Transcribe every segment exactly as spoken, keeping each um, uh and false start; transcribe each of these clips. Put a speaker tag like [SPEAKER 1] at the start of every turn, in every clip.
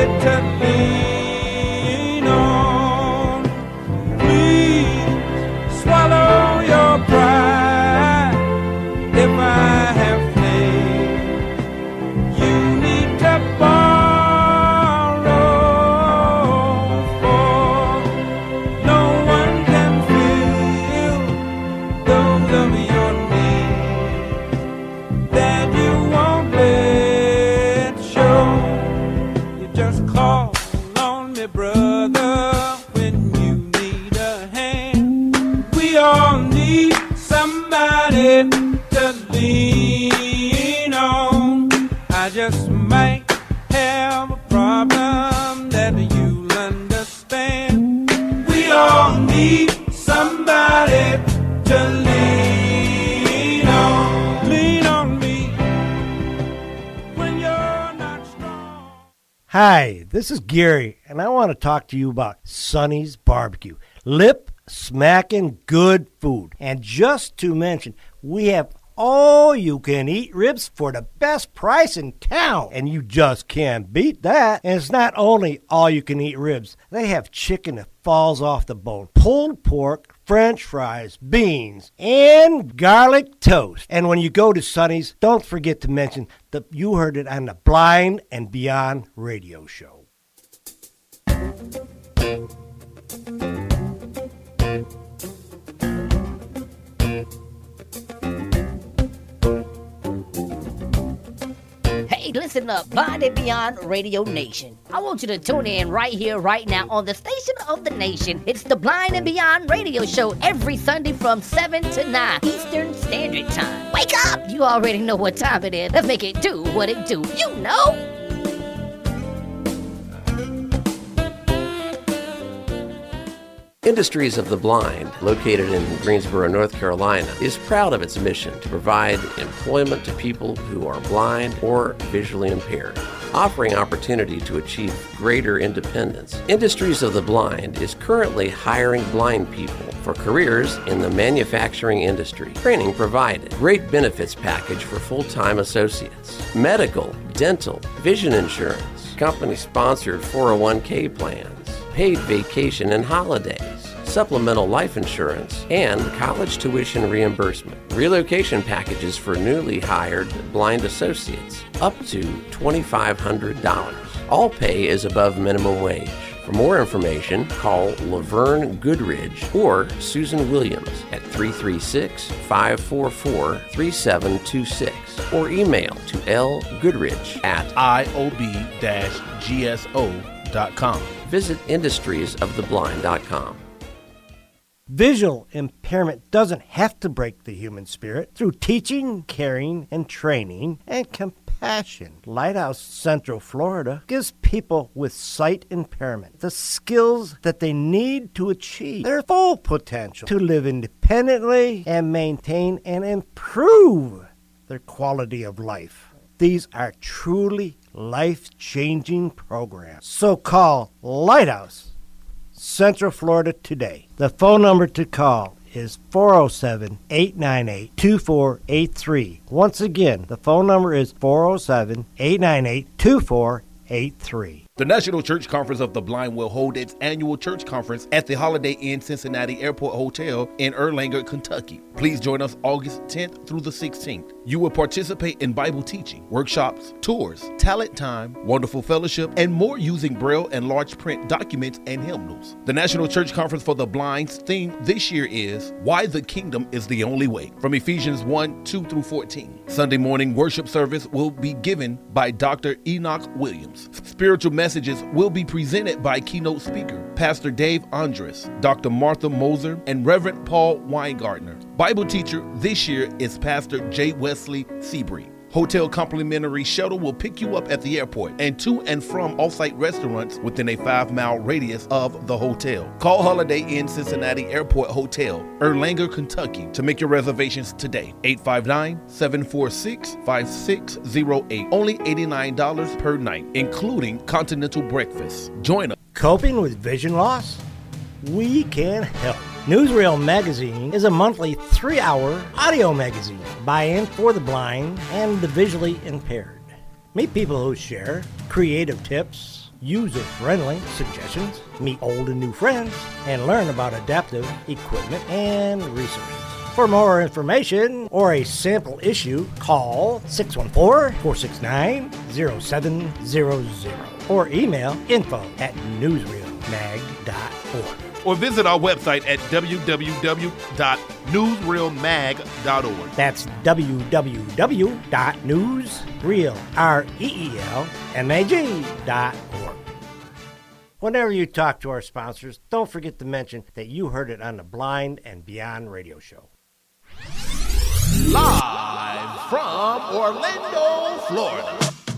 [SPEAKER 1] to lean on. Please swallow your pride. If I have faith, you need to borrow, for no one can fill those of your needs that you won't let show. You just call on me, brother, when you need a hand. We all need somebody to lean on. I just might have a problem that you'll understand. We all need somebody to lean on. Lean on me when you're not strong.
[SPEAKER 2] Hi, this is Gary, and I want to talk to you about Sonny's Barbecue. Lip smacking good food. And just to mention, we have all-you-can-eat ribs for the best price in town. And you just can't beat that. And it's not only all-you-can-eat ribs. They have chicken that falls off the bone, pulled pork, French fries, beans, and garlic toast. And when you go to Sonny's, don't forget to mention that you heard it on the Blind and Beyond radio show.
[SPEAKER 3] Hey, listen up, Blind and Beyond Radio Nation. I want you to tune in right here, right now, on the station of the nation. It's the Blind and Beyond Radio Show every Sunday from seven to nine Eastern Standard Time. Wake up! You already know what time it is. Let's make it do what it do. You know!
[SPEAKER 4] Industries of the Blind, located in Greensboro, North Carolina, is proud of its mission to provide employment to people who are blind or visually impaired, offering opportunity to achieve greater independence. Industries of the Blind is currently hiring blind people for careers in the manufacturing industry. Training provided. Great benefits package for full-time associates. Medical, dental, vision insurance, company-sponsored four oh one k plans, paid vacation and holidays, supplemental life insurance, and college tuition reimbursement. Relocation packages for newly hired blind associates, up to twenty-five hundred dollars. All pay is above minimum wage. For more information, call Laverne Goodridge or Susan Williams at three three six, five four four, three seven two six or email to lgoodridge at
[SPEAKER 5] I O B G S O dot com.
[SPEAKER 4] Visit industries of the blind dot com.
[SPEAKER 2] Visual impairment doesn't have to break the human spirit. Through teaching, caring, and training, and compassion, Lighthouse Central Florida gives people with sight impairment the skills that they need to achieve their full potential to live independently and maintain and improve their quality of life. These are truly life-changing programs. So call Lighthouse Central Florida today. The phone number to call is four oh seven, eight nine eight, two four eight three. Once again, the phone number is four oh seven, eight nine eight, two four eight three.
[SPEAKER 5] The National Church Conference of the Blind will hold its annual church conference at the Holiday Inn Cincinnati Airport Hotel in Erlanger, Kentucky. Please join us August tenth through the sixteenth. You will participate in Bible teaching, workshops, tours, talent time, wonderful fellowship, and more using Braille and large print documents and hymnals. The National Church Conference for the Blind's theme this year is Why the Kingdom is the Only Way, from Ephesians one, two through fourteen. Sunday morning worship service will be given by Doctor Enoch Williams. Spiritual messages will be presented by keynote speaker Pastor Dave Andres, Doctor Martha Moser, and Reverend Paul Weingartner. Bible teacher this year is Pastor J. Wesley Seabree. Hotel complimentary shuttle will pick you up at the airport and to and from off-site restaurants within a five-mile radius of the hotel. Call Holiday Inn Cincinnati Airport Hotel, Erlanger, Kentucky, to make your reservations today. eight five nine, seven four six, five six zero eight. Only eighty-nine dollars per night, including continental breakfast. Join us.
[SPEAKER 2] Coping with vision loss? We can help. Newsreel Magazine is a monthly three-hour audio magazine by and for the blind and the visually impaired. Meet people who share creative tips, user-friendly suggestions, meet old and new friends, and learn about adaptive equipment and resources. For more information or a sample issue, call six one four, four six nine, zero seven zero zero or email info at newsreel mag dot org.
[SPEAKER 5] Or visit our website at w w w dot newsreel mag dot org.
[SPEAKER 2] That's w w w dot newsreel dot org. Whenever you talk to our sponsors, don't forget to mention that you heard it on the Blind and Beyond radio show.
[SPEAKER 5] Live from Orlando, Florida.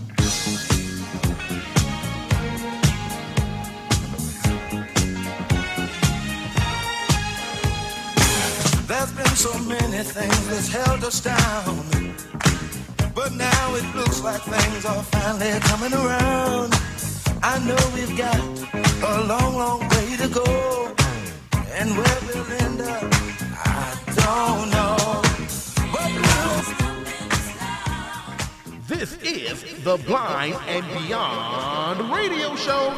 [SPEAKER 6] There's been so many things that's held us down, but now it looks like things are finally coming around. I know we've got a long, long way to go, and where we'll end up, I don't know. But
[SPEAKER 5] this is the Blind and Beyond radio show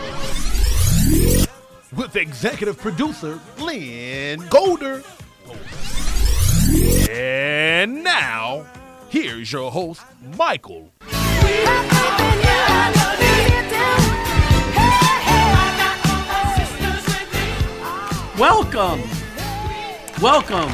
[SPEAKER 5] with executive producer Lynn Golder. And now, here's your host, Michael.
[SPEAKER 7] Welcome. Welcome.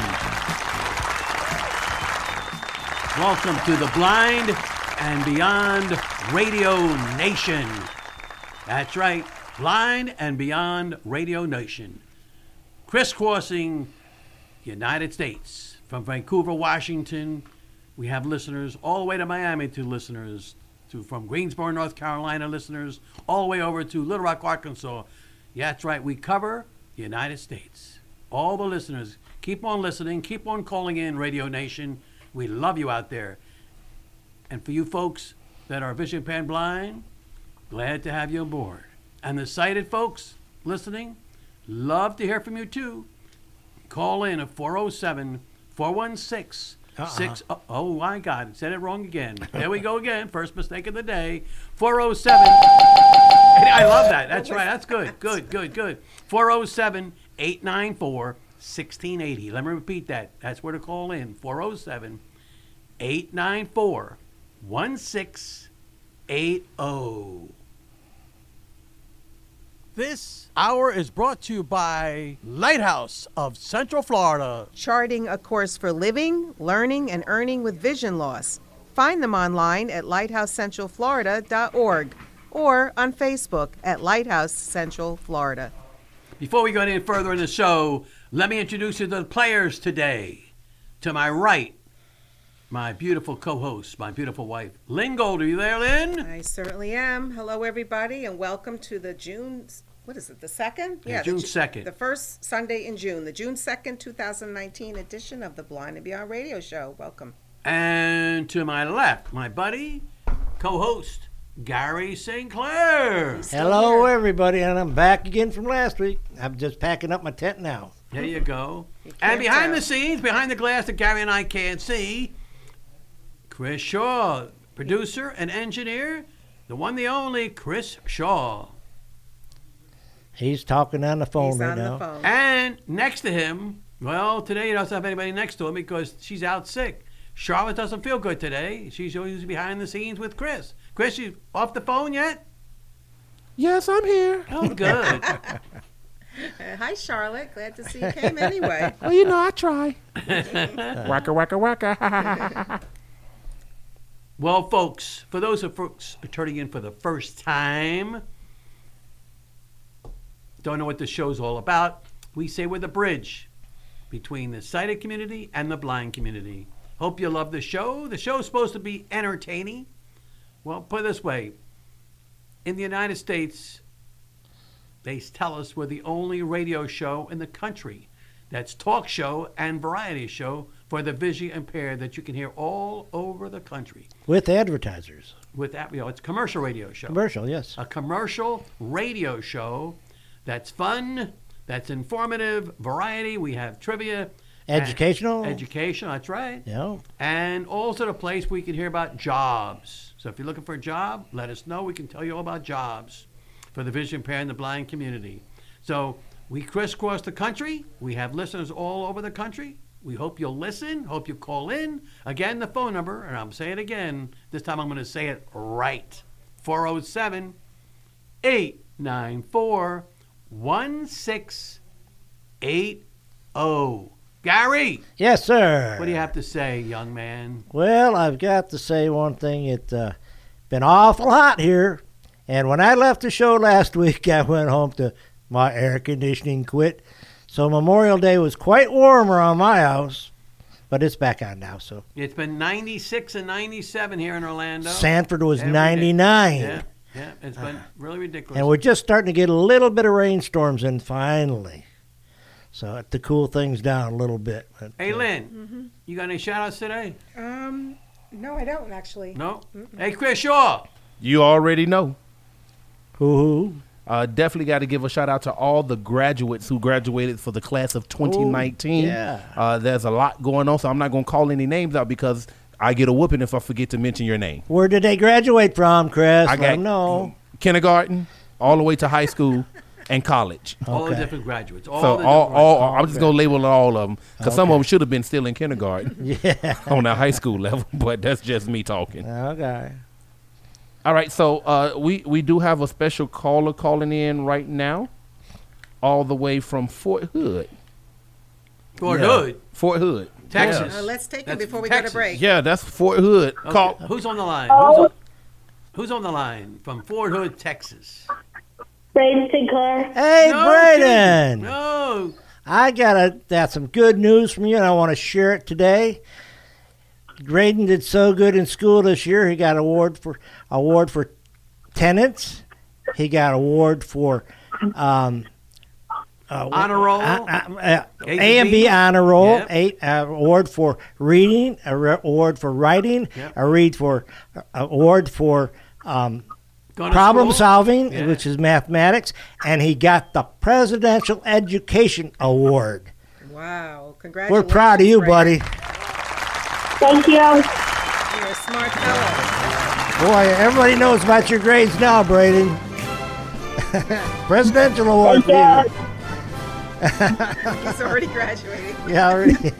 [SPEAKER 7] Welcome to the Blind and Beyond Radio Nation. That's right, Blind and Beyond Radio Nation. Crisscrossing the United States. From Vancouver, Washington, we have listeners all the way to Miami, to listeners to from Greensboro, North Carolina, listeners all the way over to Little Rock, Arkansas. Yeah, that's right, we cover the United States. All the listeners, keep on listening, keep on calling in, Radio Nation. We love you out there. And for you folks that are vision impaired blind, glad to have you on board. And the sighted folks listening, love to hear from you too. Call in at four oh seven, four one six, six oh, oh my God, said it wrong again. There we go again. First mistake of the day. four oh seven. I love that. That's right. That's good. Good, good, good. four oh seven, eight nine four, one six eight oh. Let me repeat that. That's where to call in. four oh seven, eight nine four, one six eight oh. This hour is brought to you by Lighthouse of Central Florida.
[SPEAKER 8] Charting a course for living, learning, and earning with vision loss. Find them online at lighthouse central florida dot org or on Facebook at Lighthouse Central Florida.
[SPEAKER 7] Before we go any further in the show, let me introduce you to the players today. To my right, my beautiful co-host, my beautiful wife, Lynn Gold. Are you there, Lynn?
[SPEAKER 8] I certainly am. Hello, everybody, and welcome to the June, what is it, the second?
[SPEAKER 7] Yeah, June
[SPEAKER 8] the,
[SPEAKER 7] second.
[SPEAKER 8] The first Sunday in June, the June second, twenty nineteen edition of the Blind and Beyond radio show. Welcome.
[SPEAKER 7] And to my left, my buddy, co-host, Gary Saint Clair.
[SPEAKER 2] Hello, everybody, and I'm back again from last week. I'm just packing up my tent now.
[SPEAKER 7] There you go.
[SPEAKER 8] You
[SPEAKER 7] And behind
[SPEAKER 8] tell.
[SPEAKER 7] the scenes, behind the glass that Gary and I can't see, Chris Shaw, producer and engineer, the one, the only Chris Shaw.
[SPEAKER 2] He's talking on the phone
[SPEAKER 8] He's
[SPEAKER 2] right
[SPEAKER 8] on
[SPEAKER 2] now.
[SPEAKER 8] the phone.
[SPEAKER 7] And next to him, well, today he doesn't have anybody next to him because she's out sick. Charlotte doesn't feel good today. She's always behind the scenes with Chris. Chris, you off the phone yet?
[SPEAKER 5] Yes, I'm here.
[SPEAKER 7] Oh, good.
[SPEAKER 8] Uh, hi, Charlotte. Glad to see you came anyway.
[SPEAKER 5] Well, you know, I try. Waka, waka, waka.
[SPEAKER 7] Well, folks, for those of folks who are turning in for the first time, don't know what the show's all about, we say we're the bridge between the sighted community and the blind community. Hope you love the show. The show's supposed to be entertaining. Well, put it this way. In the United States, they tell us we're the only radio show in the country that's talk show and variety show for the visually impaired that you can hear all over the country.
[SPEAKER 2] With advertisers.
[SPEAKER 7] With that, you know, it's a commercial radio show.
[SPEAKER 2] Commercial, yes.
[SPEAKER 7] A commercial radio show that's fun, that's informative, variety. We have trivia.
[SPEAKER 2] Educational.
[SPEAKER 7] Education, that's right.
[SPEAKER 2] Yeah.
[SPEAKER 7] And also the place where you can hear about jobs. So if you're looking for a job, let us know. We can tell you all about jobs. for the vision impaired and the blind community. So we crisscross the country. We have listeners all over the country. We hope you'll listen. Hope you call in. Again, the phone number, and I'll say it again. This time I'm going to say it right. four oh seven, eight nine four, one six eight oh. Gary!
[SPEAKER 2] Yes, sir.
[SPEAKER 7] What do you have to say, young man?
[SPEAKER 2] Well, I've got to say one thing. It's uh, been awful hot here. And when I left the show last week, I went home to my air conditioning quit. So Memorial Day was quite warmer on my house, but it's back on now. So
[SPEAKER 7] It's been ninety-six and ninety-seven here in Orlando.
[SPEAKER 2] Sanford was
[SPEAKER 7] Every day.
[SPEAKER 2] ninety-nine.
[SPEAKER 7] Yeah, yeah, it's been really ridiculous.
[SPEAKER 2] And we're just starting to get a little bit of rainstorms in finally. So to cool things down a little bit. But,
[SPEAKER 7] Hey,
[SPEAKER 2] uh,
[SPEAKER 7] Lynn,
[SPEAKER 9] Mm-hmm.
[SPEAKER 7] you got any shout-outs today?
[SPEAKER 9] Um, no, I don't actually.
[SPEAKER 7] No? Hey, Chris Shaw.
[SPEAKER 5] You already know.
[SPEAKER 2] Who who?
[SPEAKER 5] Uh, definitely got to give a shout out to all the graduates who graduated for the class of twenty nineteen.
[SPEAKER 2] Oh, yeah.
[SPEAKER 5] Uh, there's a lot going on, so I'm not going to call any names out because I get a whooping if I forget to mention your name.
[SPEAKER 2] Where did they graduate from, Chris?
[SPEAKER 5] I
[SPEAKER 2] Let
[SPEAKER 5] got
[SPEAKER 2] 'em know.
[SPEAKER 5] kindergarten all the way to high school and college.
[SPEAKER 7] All the
[SPEAKER 2] Okay.
[SPEAKER 7] different graduates. All
[SPEAKER 5] So
[SPEAKER 7] the
[SPEAKER 5] all,
[SPEAKER 7] different
[SPEAKER 5] all,
[SPEAKER 7] graduates.
[SPEAKER 5] I'm just going to label all of them because some
[SPEAKER 2] Okay.
[SPEAKER 5] of them should have been still in kindergarten
[SPEAKER 2] Yeah.
[SPEAKER 5] on the high school level, but that's just me talking.
[SPEAKER 2] Okay.
[SPEAKER 5] All right, so uh, we, we do have a special caller calling in right now, all the way from Fort Hood.
[SPEAKER 7] Fort
[SPEAKER 2] Yeah.
[SPEAKER 7] Hood,
[SPEAKER 5] Fort Hood.
[SPEAKER 7] Texas.
[SPEAKER 8] Uh, let's take it
[SPEAKER 7] That's
[SPEAKER 8] before we go to
[SPEAKER 7] Texas.
[SPEAKER 8] break.
[SPEAKER 5] Yeah, that's Fort Hood.
[SPEAKER 7] Okay,
[SPEAKER 5] Call.
[SPEAKER 7] Who's on the line? Who's on, who's on the line from Fort Hood, Texas?
[SPEAKER 10] Braden Sinclair.
[SPEAKER 2] Hey,
[SPEAKER 7] No
[SPEAKER 2] Braden.
[SPEAKER 7] kidding. No.
[SPEAKER 2] I got a, got some good news from you, and I want to share it today. Braden did so good in school this year. He got award for award for attendance. He got award for um, uh,
[SPEAKER 7] Honor roll.
[SPEAKER 2] uh, uh, uh,
[SPEAKER 7] A's
[SPEAKER 2] A and
[SPEAKER 7] and
[SPEAKER 2] B
[SPEAKER 7] B's.
[SPEAKER 2] honor roll.
[SPEAKER 7] Yep.
[SPEAKER 2] Eight uh, award for reading. A re- award for writing.
[SPEAKER 7] Yep.
[SPEAKER 2] A read for uh, award for um,
[SPEAKER 7] Going to
[SPEAKER 2] problem
[SPEAKER 7] school?
[SPEAKER 2] solving,
[SPEAKER 7] Yeah.
[SPEAKER 2] which is mathematics, and he got the Presidential Education Award.
[SPEAKER 8] Wow.
[SPEAKER 2] We're
[SPEAKER 8] Congratulations.
[SPEAKER 2] proud of you,
[SPEAKER 8] Braden.
[SPEAKER 2] buddy.
[SPEAKER 10] Thank you.
[SPEAKER 8] You're a smart fellow.
[SPEAKER 2] Boy, everybody knows about your grades now, Braden. Presidential Award for
[SPEAKER 10] Thank
[SPEAKER 2] you.
[SPEAKER 10] you.
[SPEAKER 8] He's already graduating.
[SPEAKER 2] Yeah, already.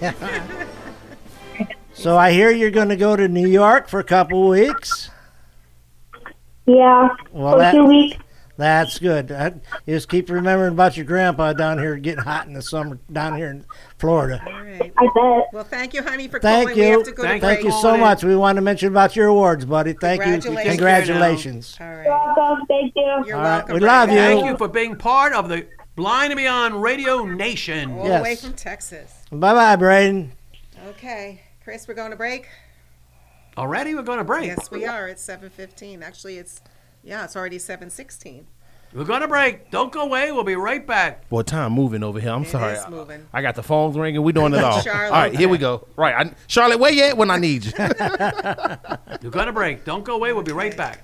[SPEAKER 2] So I hear you're going to go to New York for a couple weeks.
[SPEAKER 10] Yeah.
[SPEAKER 2] Well,
[SPEAKER 10] For
[SPEAKER 2] that-
[SPEAKER 10] two weeks.
[SPEAKER 2] That's good. I, you just keep remembering about your grandpa down here getting hot in the summer down here in Florida.
[SPEAKER 8] All right.
[SPEAKER 10] I bet.
[SPEAKER 8] Well, thank you, honey, for
[SPEAKER 2] Thank
[SPEAKER 8] calling. We
[SPEAKER 2] you.
[SPEAKER 8] have to go
[SPEAKER 7] Thank
[SPEAKER 8] to
[SPEAKER 2] Thank
[SPEAKER 8] break.
[SPEAKER 2] you so
[SPEAKER 7] in.
[SPEAKER 2] much. We want to mention about your awards, buddy. Thank you.
[SPEAKER 8] Congratulations.
[SPEAKER 2] Congratulations.
[SPEAKER 8] All right.
[SPEAKER 10] Welcome. Thank you.
[SPEAKER 8] You're
[SPEAKER 2] All right.
[SPEAKER 8] welcome.
[SPEAKER 2] We love
[SPEAKER 8] Braden.
[SPEAKER 2] you.
[SPEAKER 7] Thank you for being part of the Blind and Beyond Radio Nation.
[SPEAKER 8] All
[SPEAKER 2] Yes.
[SPEAKER 8] the way from Texas.
[SPEAKER 2] Bye-bye, Braden.
[SPEAKER 8] Okay. Chris, we're going to break?
[SPEAKER 7] Already we're going to break.
[SPEAKER 8] Yes, we are. It's seven fifteen. Actually, it's, yeah, it's already seven sixteen.
[SPEAKER 7] We're going to break. Don't go away. We'll be right back.
[SPEAKER 5] Boy, time moving over here. I'm
[SPEAKER 8] It
[SPEAKER 5] sorry.
[SPEAKER 8] is moving.
[SPEAKER 5] I got the phones ringing. We doing it all.
[SPEAKER 8] Charlotte.
[SPEAKER 5] All right, here we go. Right, I, Charlotte, where you at when I need you?
[SPEAKER 7] You're going to break. Don't go away. We'll be right back.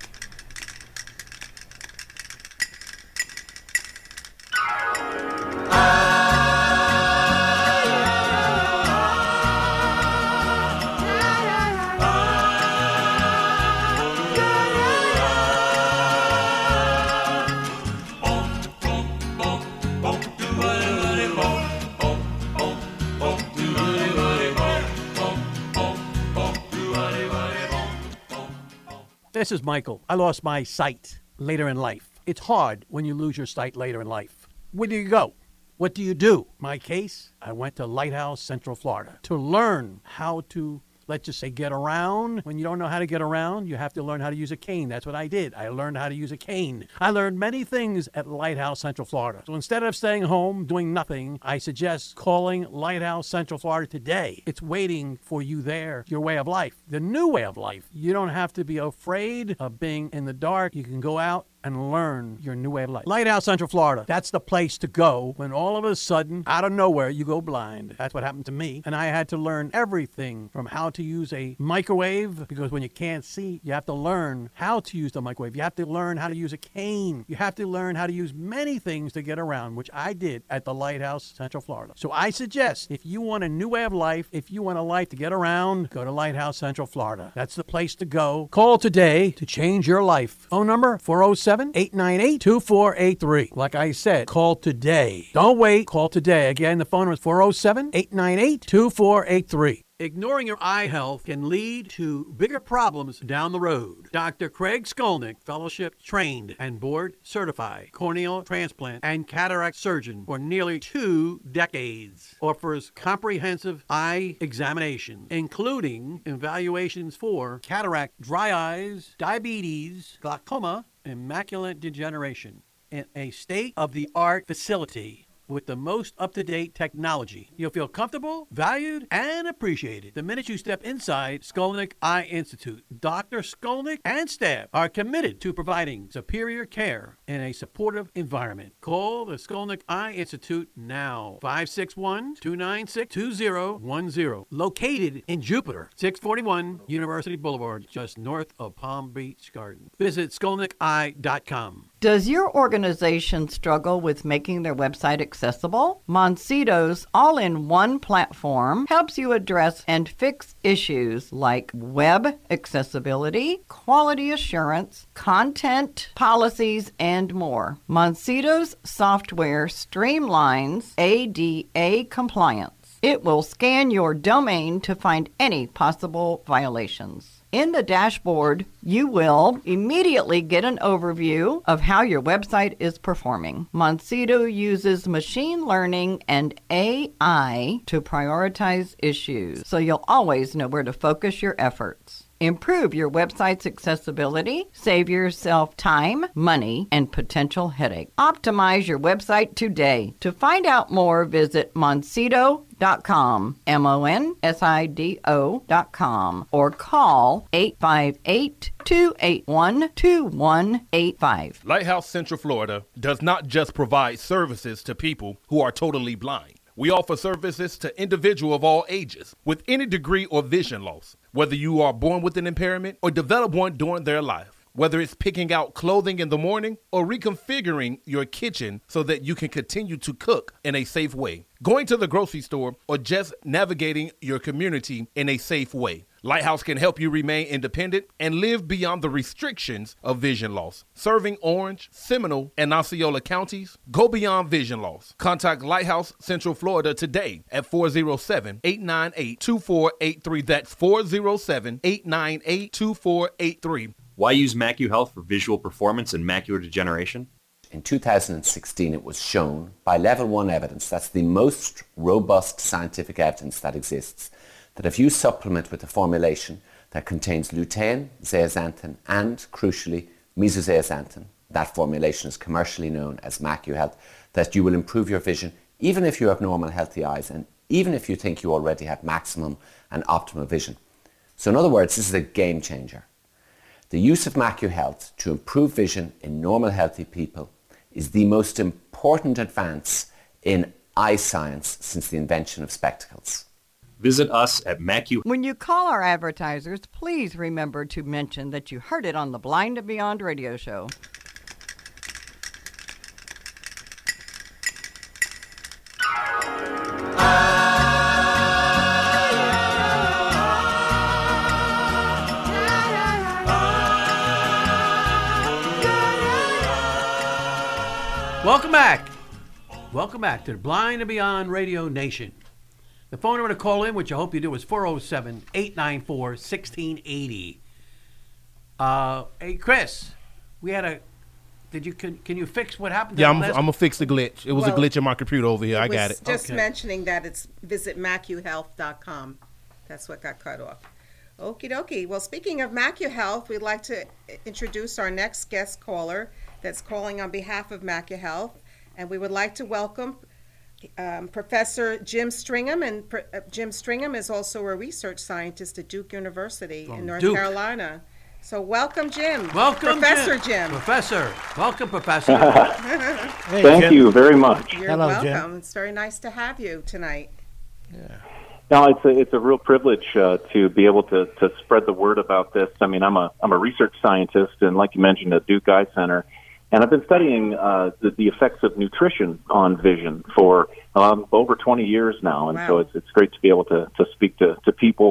[SPEAKER 7] This is Michael. I lost my sight later in life. It's hard when you lose your sight later in life. Where do you go? What do you do? My case, I went to Lighthouse, Central Florida to learn how to, let's just say, get around. When you don't know how to get around, you have to learn how to use a cane. That's what I did. I learned how to use a cane. I learned many things at Lighthouse, Central Florida. So instead of staying home doing nothing, I suggest calling Lighthouse, Central Florida today. It's waiting for you there, your way of life, the new way of life. You don't have to be afraid of being in the dark. You can go out and learn your new way of life. Lighthouse, Central Florida. That's the place to go when all of a sudden, out of nowhere, you go blind. That's what happened to me. And I had to learn everything from how to use a microwave, because when you can't see, you have to learn how to use the microwave. You have to learn how to use a cane. You have to learn how to use many things to get around, which I did at the Lighthouse, Central Florida. So I suggest, if you want a new way of life, if you want a life to get around, go to Lighthouse, Central Florida. That's the place to go. Call today to change your life. Phone number four oh seven seven, eight nine eight, two four eight three. Like I said, call today. Don't wait. Call today. Again, the phone number is four oh seven, eight nine eight, two four eight three. Ignoring your eye health can lead to bigger problems down the road. Doctor Craig Skolnick, fellowship trained and board certified corneal transplant and cataract surgeon for nearly two decades, offers comprehensive eye examination, including evaluations for cataract, dry eyes, diabetes, glaucoma, and macular degeneration in a state-of-the-art facility with the most up-to-date technology. You'll feel comfortable, valued, and appreciated the minute you step inside Skolnick Eye Institute. Doctor Skolnick and staff are committed to providing superior care in a supportive environment. Call the Skolnick Eye Institute now. five six one, two nine six, two zero one zero. Located in Jupiter, six forty-one University Boulevard, just north of Palm Beach Gardens. Visit skolnick eye dot com.
[SPEAKER 11] Does your organization struggle with making their website accessible? Moncito's all-in-one platform helps you address and fix issues like web accessibility, quality assurance, content policies, and more. Moncito's software streamlines A D A compliance. It will scan your domain to find any possible violations. In the dashboard, you will immediately get an overview of how your website is performing. Moncito uses machine learning and A I to prioritize issues, so you'll always know where to focus your efforts. Improve your website's accessibility, save yourself time, money, and potential headache. Optimize your website today. To find out more, visit Moncito dot com, M O N S I D O dot com, or call eight five eight, two eight one, two one eight five.
[SPEAKER 5] Lighthouse Central Florida does not just provide services to people who are totally blind. We offer services to individuals of all ages with any degree or vision loss, whether you are born with an impairment or develop one during their life. Whether it's picking out clothing in the morning or reconfiguring your kitchen so that you can continue to cook in a safe way, going to the grocery store, or just navigating your community in a safe way. Lighthouse can help you remain independent and live beyond the restrictions of vision loss. Serving Orange, Seminole, and Osceola counties, go beyond vision loss. Contact Lighthouse Central Florida today at four oh seven, eight nine eight, two four eight three. That's four oh seven, eight nine eight, two four eight three.
[SPEAKER 12] Why use MacuHealth for visual performance and macular degeneration?
[SPEAKER 4] In two thousand sixteen, it was shown by level one evidence, that's the most robust scientific evidence that exists, that if you supplement with a formulation that contains lutein, zeaxanthin, and, crucially, mesozeaxanthin, that formulation is commercially known as MacuHealth, that you will improve your vision even if you have normal healthy eyes and even if you think you already have maximum and optimal vision. So in other words, this is a game changer. The use of MacuHealth to improve vision in normal healthy people is the most important advance in eye science since the invention of spectacles.
[SPEAKER 12] Visit us at Macu.
[SPEAKER 11] When you call our advertisers, please remember to mention that you heard it on the Blind and Beyond radio show.
[SPEAKER 7] Welcome back. Welcome back to the Blind and Beyond Radio Nation. The phone number to call in, which I hope you do, is four oh seven, eight nine four, one six eight oh. Uh, hey, Chris, we had a... Did you can, can you fix what happened?
[SPEAKER 5] Yeah, I'm,
[SPEAKER 7] last...
[SPEAKER 5] I'm going to fix the glitch. It was
[SPEAKER 8] Well,
[SPEAKER 5] a glitch in my computer over here. I got it.
[SPEAKER 8] Just
[SPEAKER 7] Okay.
[SPEAKER 8] mentioning that it's visit macu health dot com. That's what got cut off. Okie dokie. Well, speaking of MacuHealth, we'd like to introduce our next guest caller that's calling on behalf of MacuHealth. And we would like to welcome um, Professor Jim Stringham. And Pr- uh, Jim Stringham is also a research scientist at Duke University
[SPEAKER 7] From
[SPEAKER 8] in North
[SPEAKER 7] Duke.
[SPEAKER 8] Carolina. So welcome, Jim.
[SPEAKER 7] Welcome,
[SPEAKER 8] Professor
[SPEAKER 7] Jim.
[SPEAKER 8] Jim.
[SPEAKER 7] Professor. Welcome, Professor.
[SPEAKER 2] Hey,
[SPEAKER 13] Thank
[SPEAKER 2] Jim.
[SPEAKER 13] you very much.
[SPEAKER 8] You're
[SPEAKER 2] Hello,
[SPEAKER 8] welcome.
[SPEAKER 2] Jim.
[SPEAKER 8] It's very nice to have you tonight.
[SPEAKER 13] No, it's a, it's a real privilege uh, to be able to, to spread the word about this. I mean, I'm a I'm a research scientist, and like you mentioned, at Duke Eye Center, and I've been studying uh, the, the effects of nutrition on vision for um, over twenty years now, and
[SPEAKER 8] Wow.
[SPEAKER 13] so it's it's great to be able to, to speak to, to people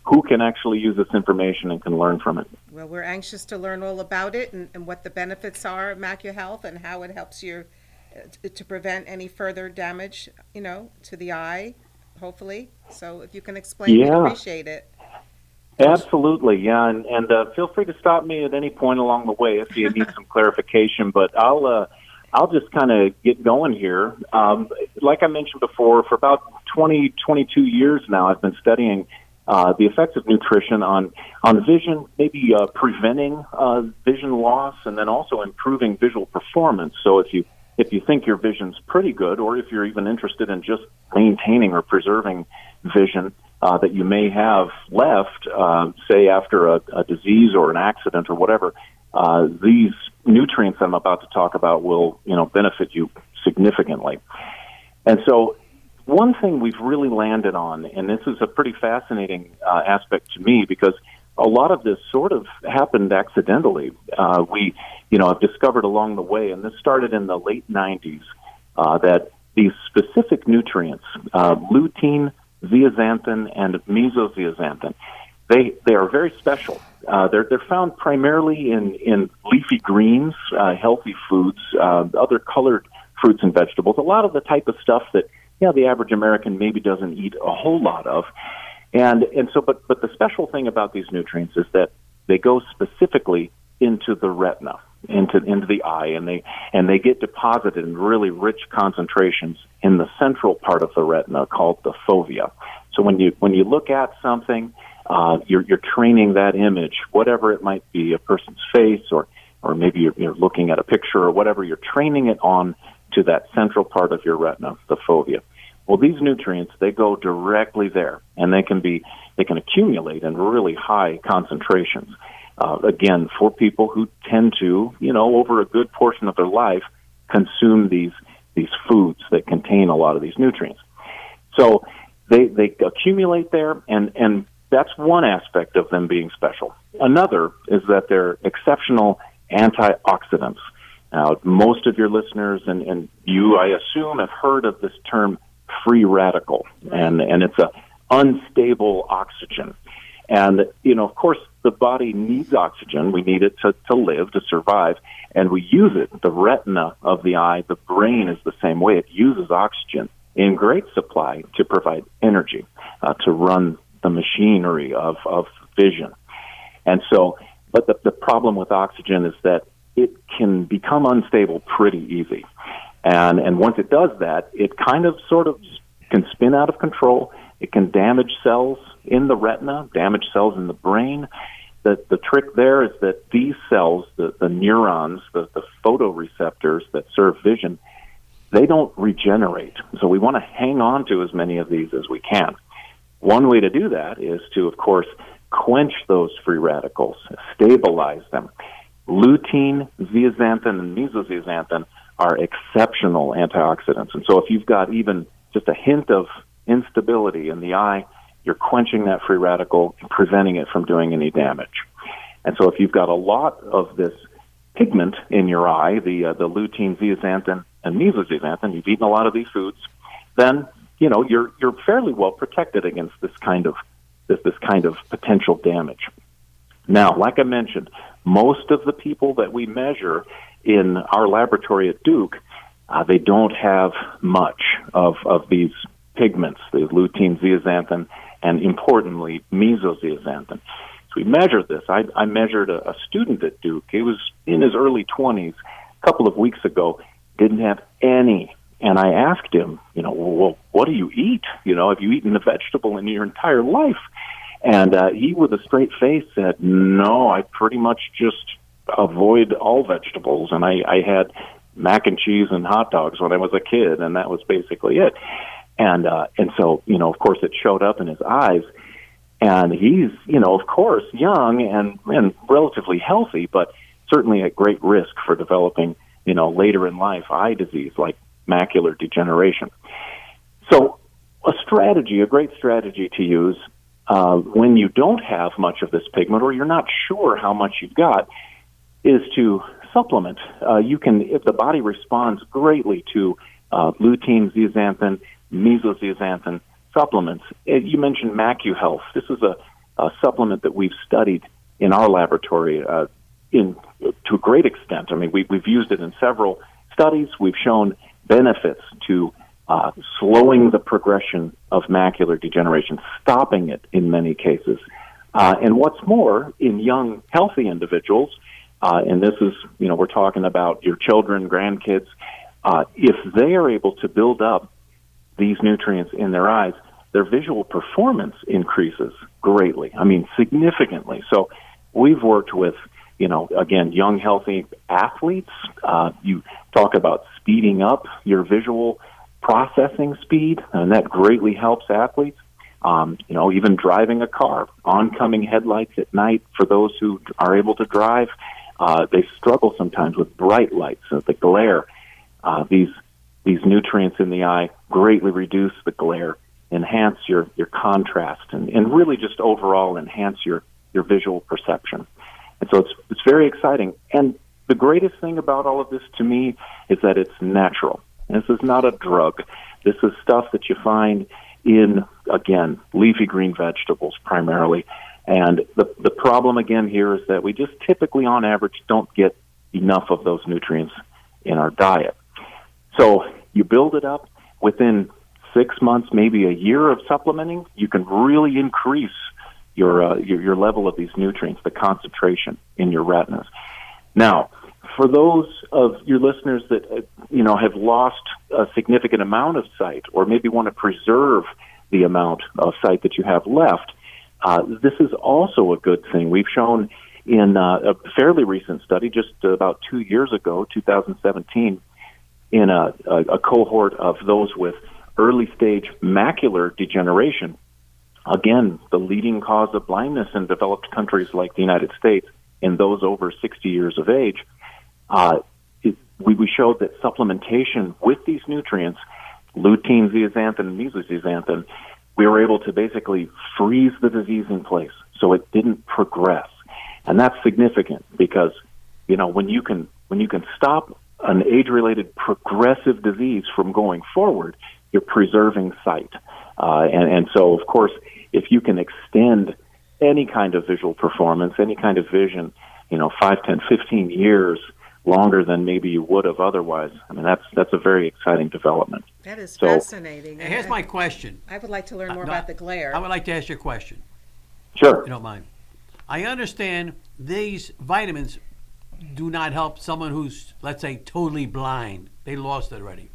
[SPEAKER 13] who can actually use this information and can learn from it.
[SPEAKER 8] Well, we're anxious to learn all about it and, and what the benefits are of MacuHealth and how it helps you uh, to prevent any further damage, you know, to the eye, hopefully. So if you can explain,
[SPEAKER 13] yeah.
[SPEAKER 8] we'd appreciate it.
[SPEAKER 13] Absolutely, yeah, and, and uh, feel free to stop me at any point along the way if you need some clarification, but I'll uh, I'll just kind of get going here. Um, like I mentioned before, for about twenty, twenty-two years now, I've been studying Uh, the effects of nutrition on on vision, maybe uh, preventing uh, vision loss, and then also improving visual performance. So if you if you think your vision's pretty good, or if you're even interested in just maintaining or preserving vision uh, that you may have left, uh, say after a, a disease or an accident or whatever, uh, these nutrients I'm about to talk about will, you know, benefit you significantly. And so one thing we've really landed on, and this is a pretty fascinating uh, aspect to me because a lot of this sort of happened accidentally. Uh, we, you know, have discovered along the way, and this started in the late nineties, uh, that these specific nutrients, uh, lutein, zeaxanthin, and mesozeaxanthin, they they are very special. Uh, they're they're found primarily in in leafy greens, uh, healthy foods, uh, other colored fruits and vegetables. A lot of the type of stuff that yeah, the average American maybe doesn't eat a whole lot of. And and so, but, but the special thing about these nutrients is that they go specifically into the retina, into into the eye, and they and they get deposited in really rich concentrations in the central part of the retina called the fovea. So when you when you look at something, uh, you're you're training that image, whatever it might be, a person's face, or or maybe you're, you're looking at a picture or whatever. You're training it on to that central part of your retina, the fovea. Well, these nutrients, they go directly there, and they can be, they can accumulate in really high concentrations. Uh, again, for people who tend to, you know, over a good portion of their life, consume these these foods that contain a lot of these nutrients. So they they accumulate there, and and that's one aspect of them being special. Another is that they're exceptional antioxidants. Now, most of your listeners and, and you, I assume, have heard of this term free radical, and, and it's a unstable oxygen. And, you know, of course, the body needs oxygen. We need it to, to live, to survive, and we use it. The retina of the eye, the brain is the same way. It uses oxygen in great supply to provide energy, uh, to run the machinery of, of vision. And so, but the, the problem with oxygen is that it can become unstable pretty easy. And and once it does that, it kind of sort of can spin out of control. It can damage cells in the retina, damage cells in the brain. The, the trick there is that these cells, the, the neurons, the, the photoreceptors that serve vision, they don't regenerate. So we want to hang on to as many of these as we can. One way to do that is to, of course, quench those free radicals, stabilize them. Lutein, zeaxanthin, and mesozeaxanthin are exceptional antioxidants. And so if you've got even just a hint of instability in the eye, you're quenching that free radical and preventing it from doing any damage. And so if you've got a lot of this pigment in your eye, the uh, the lutein, zeaxanthin, and mesozeaxanthin, you've eaten a lot of these foods, then, you know, you're you're fairly well protected against this kind of this this kind of potential damage. Now, like I mentioned, most of the people that we measure in our laboratory at Duke, uh, they don't have much of, of these pigments, the lutein, zeaxanthin, and importantly, mesozeaxanthin. So we measured this. I, I measured a, a student at Duke. He was in his early twenties, a couple of weeks ago, didn't have any. And I asked him, you know, well, what do you eat? You know, have you eaten a vegetable in your entire life? And uh, he, with a straight face, said, no, I pretty much just avoid all vegetables. And I, I had mac and cheese and hot dogs when I was a kid, and that was basically it. And uh, and so, you know, of course, it showed up in his eyes. And he's, you know, of course, young and, and relatively healthy, but certainly at great risk for developing, you know, later in life eye disease like macular degeneration. So a strategy, a great strategy to use uh, when you don't have much of this pigment or you're not sure how much you've got is to supplement. Uh, you can, if the body responds greatly to uh, lutein, zeaxanthin, mesozeaxanthin supplements. You mentioned MacuHealth. This is a uh, supplement that we've studied in our laboratory uh, in to a great extent. I mean, we, we've used it in several studies. We've shown benefits to uh, slowing the progression of macular degeneration, stopping it in many cases. Uh, and what's more, in young, healthy individuals, uh, and this is, you know, we're talking about your children, grandkids, uh, if they are able to build up these nutrients in their eyes, their visual performance increases greatly. I mean, significantly. So we've worked with, you know, again, young, healthy athletes. Uh, you talk about speeding up your visual processing speed, and that greatly helps athletes. Um, you know, even driving a car, oncoming headlights at night for those who are able to drive. Uh, they struggle sometimes with bright lights, uh, the glare. Uh, these these nutrients in the eye greatly reduce the glare, enhance your, your contrast, and, and really just overall enhance your, your visual perception. And so it's it's very exciting. And the greatest thing about all of this to me is that it's natural. This is not a drug. This is stuff that you find in, again, leafy green vegetables primarily. And the the problem, again, here is that we just typically, on average, don't get enough of those nutrients in our diet. So you build it up within six months, maybe a year of supplementing, you can really increase your, uh, your, your level of these nutrients, the concentration in your retinas. Now, for those of your listeners that, uh, you know, have lost a significant amount of sight or maybe want to preserve the amount of sight that you have left, uh, this is also a good thing. We've shown in uh, a fairly recent study, just about two years ago, two thousand seventeen, in a, a, a cohort of those with early-stage macular degeneration, again, the leading cause of blindness in developed countries like the United States, in those over sixty years of age, uh, it, we, we showed that supplementation with these nutrients, lutein, zeaxanthin, and mesozeaxanthin, we were able to basically freeze the disease in place so it didn't progress. And that's significant because, you know, when you can when you can stop an age-related progressive disease from going forward, you're preserving sight. Uh, and, and so, of course, if you can extend any kind of visual performance, any kind of vision, you know, five, ten, fifteen years longer than maybe you would have otherwise, I mean, that's that's a very exciting development.
[SPEAKER 8] That is
[SPEAKER 13] so,
[SPEAKER 8] fascinating.
[SPEAKER 7] And here's my question.
[SPEAKER 8] I would like to learn more
[SPEAKER 7] Uh, no,
[SPEAKER 8] about the glare.
[SPEAKER 7] I would like to ask you a question.
[SPEAKER 13] Sure.
[SPEAKER 7] If you don't mind. I understand these vitamins do not help someone who's, let's say, totally blind. They lost it already.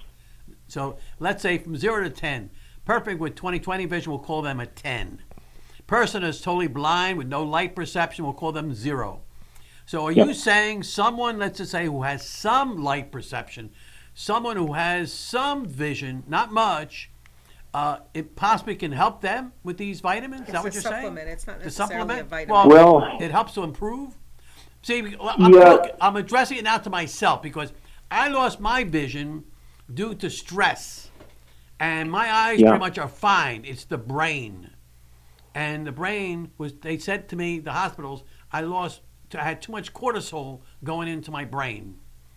[SPEAKER 7] So let's say from zero to ten, perfect with twenty twenty vision, we'll call them a ten. Person is totally blind with no light perception, we'll call them zero. So are
[SPEAKER 13] Yep.
[SPEAKER 7] you saying someone, let's just say, who has some light perception, someone who has some vision, not much, uh, it possibly can help them with these vitamins? Is
[SPEAKER 8] It's
[SPEAKER 7] that
[SPEAKER 8] a
[SPEAKER 7] what you're
[SPEAKER 8] supplement.
[SPEAKER 7] saying?
[SPEAKER 8] It's not
[SPEAKER 7] The
[SPEAKER 8] necessarily
[SPEAKER 7] supplement?
[SPEAKER 8] a vitamin.
[SPEAKER 7] Well,
[SPEAKER 13] Well-
[SPEAKER 7] it helps to improve. See, I'm,
[SPEAKER 13] Yeah.
[SPEAKER 7] look, I'm addressing it now to myself because I lost my vision due to stress. And my eyes
[SPEAKER 13] Yeah.
[SPEAKER 7] pretty much are fine. It's the brain. And the brain was, they said to me, the hospitals, I lost, I had too much cortisol going into my brain.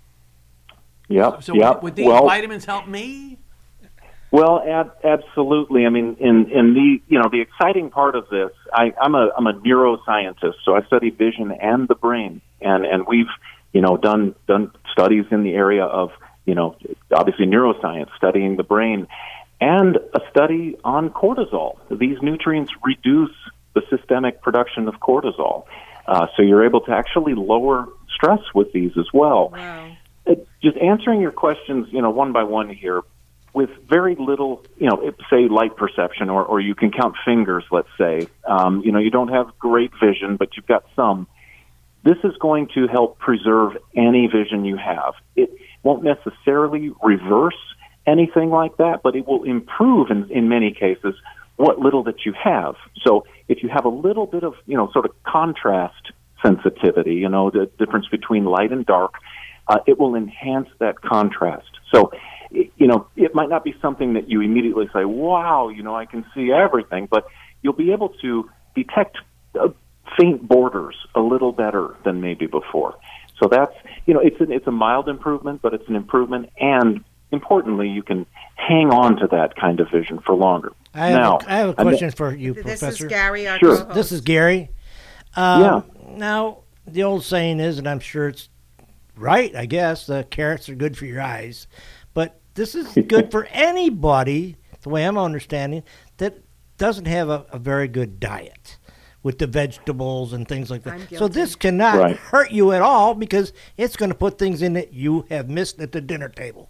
[SPEAKER 13] Yep,
[SPEAKER 7] So
[SPEAKER 13] yep.
[SPEAKER 7] would, would these
[SPEAKER 13] well,
[SPEAKER 7] vitamins help me?
[SPEAKER 13] Well, ab- absolutely. I mean, in, in the you know the exciting part of this, I, I'm a I'm a neuroscientist, so I study vision and the brain, and and we've you know done done studies in the area of you know obviously neuroscience, studying the brain, and a study on cortisol. These nutrients reduce the systemic production of cortisol, uh, so you're able to actually lower stress with these as well.
[SPEAKER 8] Wow.
[SPEAKER 13] Uh, Just answering your questions, you know, one by one here. With very little, you know, say light perception, or, or you can count fingers, let's say, um, you know, you don't have great vision, but you've got some. This is going to help preserve any vision you have. It won't necessarily reverse anything like that, but it will improve in, in many cases what little that you have. So if you have a little bit of, you know, sort of contrast sensitivity, you know, the difference between light and dark, uh, it will enhance that contrast. So, you know, it might not be something that you immediately say, wow, you know, I can see everything, but you'll be able to detect uh, faint borders a little better than maybe before. So that's, you know, it's, an, it's a mild improvement, but it's an improvement, and importantly, you can hang on to that kind of vision for longer.
[SPEAKER 2] I have,
[SPEAKER 13] Now,
[SPEAKER 2] a, I have a
[SPEAKER 13] I mean-
[SPEAKER 2] question for you,
[SPEAKER 8] This
[SPEAKER 2] Professor.
[SPEAKER 8] is Gary, our
[SPEAKER 13] Sure.
[SPEAKER 8] co-host.
[SPEAKER 2] This is Gary. Um,
[SPEAKER 13] Yeah.
[SPEAKER 2] Now, the old saying is, and I'm sure it's right, I guess, the carrots are good for your eyes. But this is good for anybody, the way I'm understanding, that doesn't have a, a very good diet with the vegetables and things like that.
[SPEAKER 8] I'm
[SPEAKER 2] So
[SPEAKER 8] guilty.
[SPEAKER 2] this cannot
[SPEAKER 13] Right.
[SPEAKER 2] hurt you at all because it's going to put things in that you have missed at the dinner table.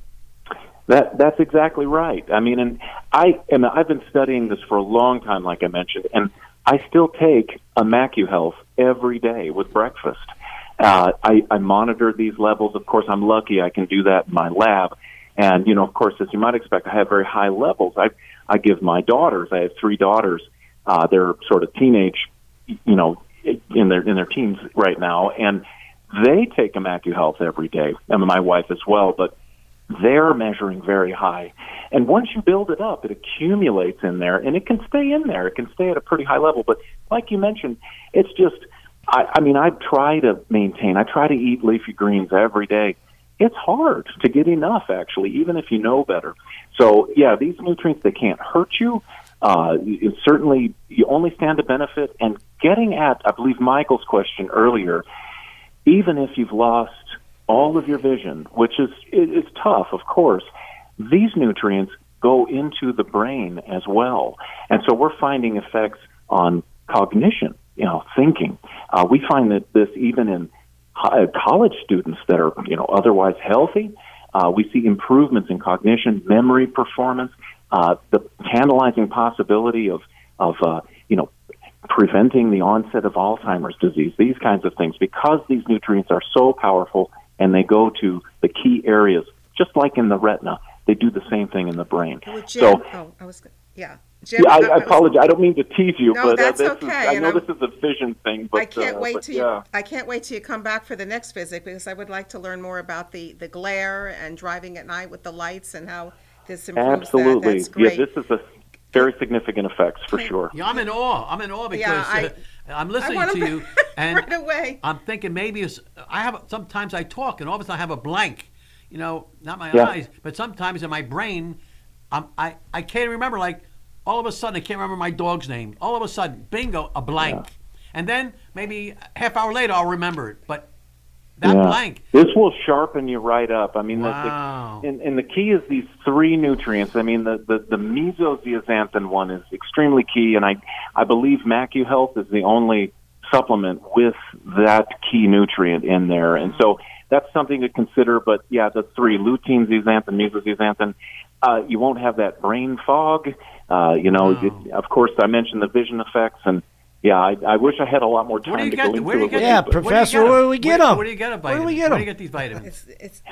[SPEAKER 13] That that's exactly right. I mean, and I and I've been studying this for a long time, like I mentioned, and I still take a MacuHealth every day with breakfast. Uh, I, I monitor these levels. Of course, I'm lucky I can do that in my lab. And, you know, of course, as you might expect, I have very high levels. I I give my daughters, I have three daughters, uh, they're sort of teenage, you know, in their in their teens right now, and they take a MacuHealth every day, and my wife as well, but they're measuring very high. And once you build it up, it accumulates in there, and it can stay in there. It can stay at a pretty high level. But like you mentioned, it's just, I, I mean, I try to maintain, I try to eat leafy greens every day. It's hard to get enough, actually, even if you know better. So, yeah, these nutrients, they can't hurt you. Uh, it certainly, you only stand to benefit. And getting at, I believe, Michael's question earlier, even if you've lost all of your vision, which is is tough, of course, these nutrients go into the brain as well. And so we're finding effects on cognition, you know, thinking. Uh, we find that this even in uh, college students that are, you know, otherwise healthy. Uh, we see improvements in cognition, memory performance, uh, the tantalizing possibility of, of uh, you know, preventing the onset of Alzheimer's disease, these kinds of things, because these nutrients are so powerful and they go to the key areas, just like in the retina. They do the same thing in the brain.
[SPEAKER 8] Well, Jim,
[SPEAKER 13] so,
[SPEAKER 8] oh, I was, yeah. Jim,
[SPEAKER 13] yeah, I, I
[SPEAKER 8] was-
[SPEAKER 13] apologize. I don't mean to tease you,
[SPEAKER 8] No,
[SPEAKER 13] but uh,
[SPEAKER 8] that's
[SPEAKER 13] this
[SPEAKER 8] okay,
[SPEAKER 13] is, I
[SPEAKER 8] and
[SPEAKER 13] know
[SPEAKER 8] I'm-
[SPEAKER 13] this is a vision thing. But
[SPEAKER 8] I can't
[SPEAKER 13] uh,
[SPEAKER 8] wait
[SPEAKER 13] but
[SPEAKER 8] till
[SPEAKER 13] yeah.
[SPEAKER 8] you. I can't wait till you come back for the next visit because I would like to learn more about the, the glare and driving at night with the lights and how this improves
[SPEAKER 13] Absolutely.
[SPEAKER 8] that. That's great.
[SPEAKER 13] Yeah, this is a very significant effects for sure.
[SPEAKER 7] Yeah, I'm in awe. I'm in awe because
[SPEAKER 8] Yeah, I-
[SPEAKER 7] uh, I'm
[SPEAKER 8] I
[SPEAKER 7] listening
[SPEAKER 8] wanna
[SPEAKER 7] to
[SPEAKER 8] be-
[SPEAKER 7] you, and
[SPEAKER 8] right away.
[SPEAKER 7] I'm thinking maybe it's, I have sometimes I talk, and all of a sudden I have a blank. You know, not my
[SPEAKER 13] Yeah.
[SPEAKER 7] eyes, but sometimes in my brain, I'm, I I can't remember. Like all of a sudden, I can't remember my dog's name. All of a sudden, bingo, a blank, and then maybe a half hour later I'll remember it. But that
[SPEAKER 13] Yeah.
[SPEAKER 7] blank.
[SPEAKER 13] This will sharpen you right up. I mean,
[SPEAKER 7] Wow.
[SPEAKER 13] the, the, and, and the key is these three nutrients. I mean, the, the, the mesozeaxanthin one is extremely key, and I, I believe MacuHealth is the only supplement with that key nutrient in there. And so that's something to consider. But, yeah, the three, lutein, zeaxanthin, mesozeaxanthin, uh, you won't have that brain fog. Uh, you know,
[SPEAKER 7] Wow.
[SPEAKER 13] it, of course, I mentioned the vision effects, and yeah, I, I wish I had a lot more
[SPEAKER 7] Where do
[SPEAKER 13] time
[SPEAKER 7] you
[SPEAKER 13] to
[SPEAKER 7] get?
[SPEAKER 13] go
[SPEAKER 7] the-
[SPEAKER 13] into
[SPEAKER 7] Where do you
[SPEAKER 13] it.
[SPEAKER 7] get?
[SPEAKER 13] with
[SPEAKER 2] Yeah,
[SPEAKER 13] you, but-
[SPEAKER 2] Professor, where do we get
[SPEAKER 7] where,
[SPEAKER 2] 'em?
[SPEAKER 7] Where do you get a
[SPEAKER 2] Where do
[SPEAKER 7] vitamin?
[SPEAKER 2] we get
[SPEAKER 7] Where
[SPEAKER 2] 'em?
[SPEAKER 7] do you get these vitamins?
[SPEAKER 8] It's, it's,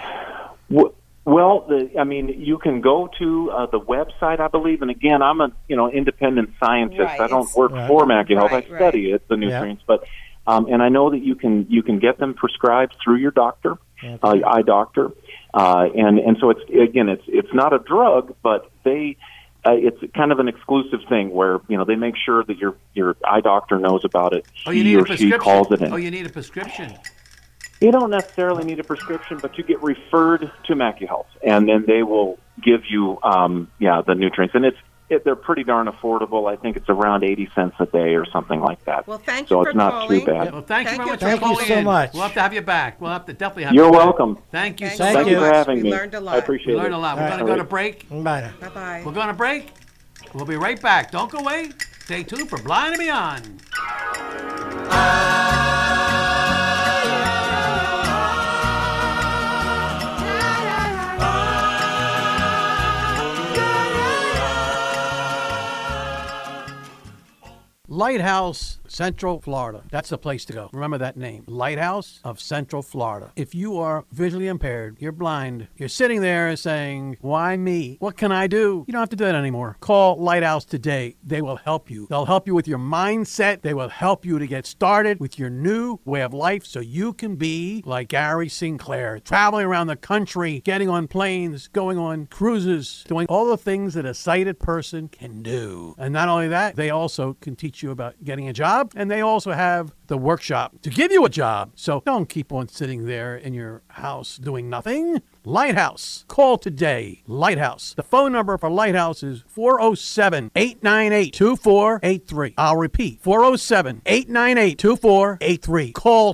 [SPEAKER 13] W- Well, the, I mean, you can go to uh, the website, I believe, and again, I'm a you know independent scientist.
[SPEAKER 8] Right,
[SPEAKER 13] I don't
[SPEAKER 8] it's-
[SPEAKER 13] work
[SPEAKER 2] Right.
[SPEAKER 13] for MacuHealth.
[SPEAKER 8] Right,
[SPEAKER 13] I study it, the nutrients, but um, and I know that you can you can get them prescribed through your doctor, uh, eye doctor, uh, and and so it's again, it's it's not a drug, but they. Uh, it's kind of an exclusive thing where you know they make sure that your your eye doctor knows about it.
[SPEAKER 7] Oh, you
[SPEAKER 13] he
[SPEAKER 7] need a
[SPEAKER 13] or she
[SPEAKER 7] prescription.
[SPEAKER 13] calls it in.
[SPEAKER 7] Oh, you need a prescription.
[SPEAKER 13] You don't necessarily need a prescription, but you get referred to MacuHealth, and then they will give you, um, yeah, the nutrients. And it's it, they're pretty darn affordable. I think it's around eighty cents a day or something like that.
[SPEAKER 8] Well, thank
[SPEAKER 13] so
[SPEAKER 8] you for
[SPEAKER 13] it's not
[SPEAKER 8] calling.
[SPEAKER 13] too bad.
[SPEAKER 7] Well, thank, you
[SPEAKER 8] Thank
[SPEAKER 7] very
[SPEAKER 8] you.
[SPEAKER 7] much
[SPEAKER 2] Thank
[SPEAKER 7] for
[SPEAKER 2] you
[SPEAKER 7] calling
[SPEAKER 2] so
[SPEAKER 7] in.
[SPEAKER 2] much.
[SPEAKER 7] We'll have to have you back. We'll have to definitely have
[SPEAKER 13] You're
[SPEAKER 7] you back.
[SPEAKER 13] welcome.
[SPEAKER 7] Thank you
[SPEAKER 8] Thanks
[SPEAKER 7] so
[SPEAKER 2] Thank
[SPEAKER 7] much.
[SPEAKER 13] Thank you for
[SPEAKER 8] much.
[SPEAKER 13] having
[SPEAKER 8] We
[SPEAKER 13] me.
[SPEAKER 8] learned a lot.
[SPEAKER 13] I appreciate
[SPEAKER 7] We
[SPEAKER 13] it.
[SPEAKER 7] learned a lot. We're
[SPEAKER 2] All
[SPEAKER 7] going to
[SPEAKER 13] right.
[SPEAKER 7] go to break.
[SPEAKER 2] Bye now.
[SPEAKER 8] Bye-bye.
[SPEAKER 7] We're going to break. We'll be right back. Don't go away. Stay tuned for Blind and Beyond. Lighthouse, Central Florida. That's the place to go. Remember that name. Lighthouse of Central Florida. If you are visually impaired, you're blind, you're sitting there saying, why me? What can I do? You don't have to do that anymore. Call Lighthouse today. They will help you. They'll help you with your mindset. They will help you to get started with your new way of life so you can be like Gary Sinclair, traveling around the country, getting on planes, going on cruises, doing all the things that a sighted person can do. And not only that, they also can teach you about getting a job job, and they also have the workshop to give you a job. So don't keep on sitting there in your house doing nothing. Lighthouse. Call today. Lighthouse. The phone number for Lighthouse is four oh seven, eight nine eight, two four eight three. I'll repeat, four oh seven, eight nine eight, two four eight three. Call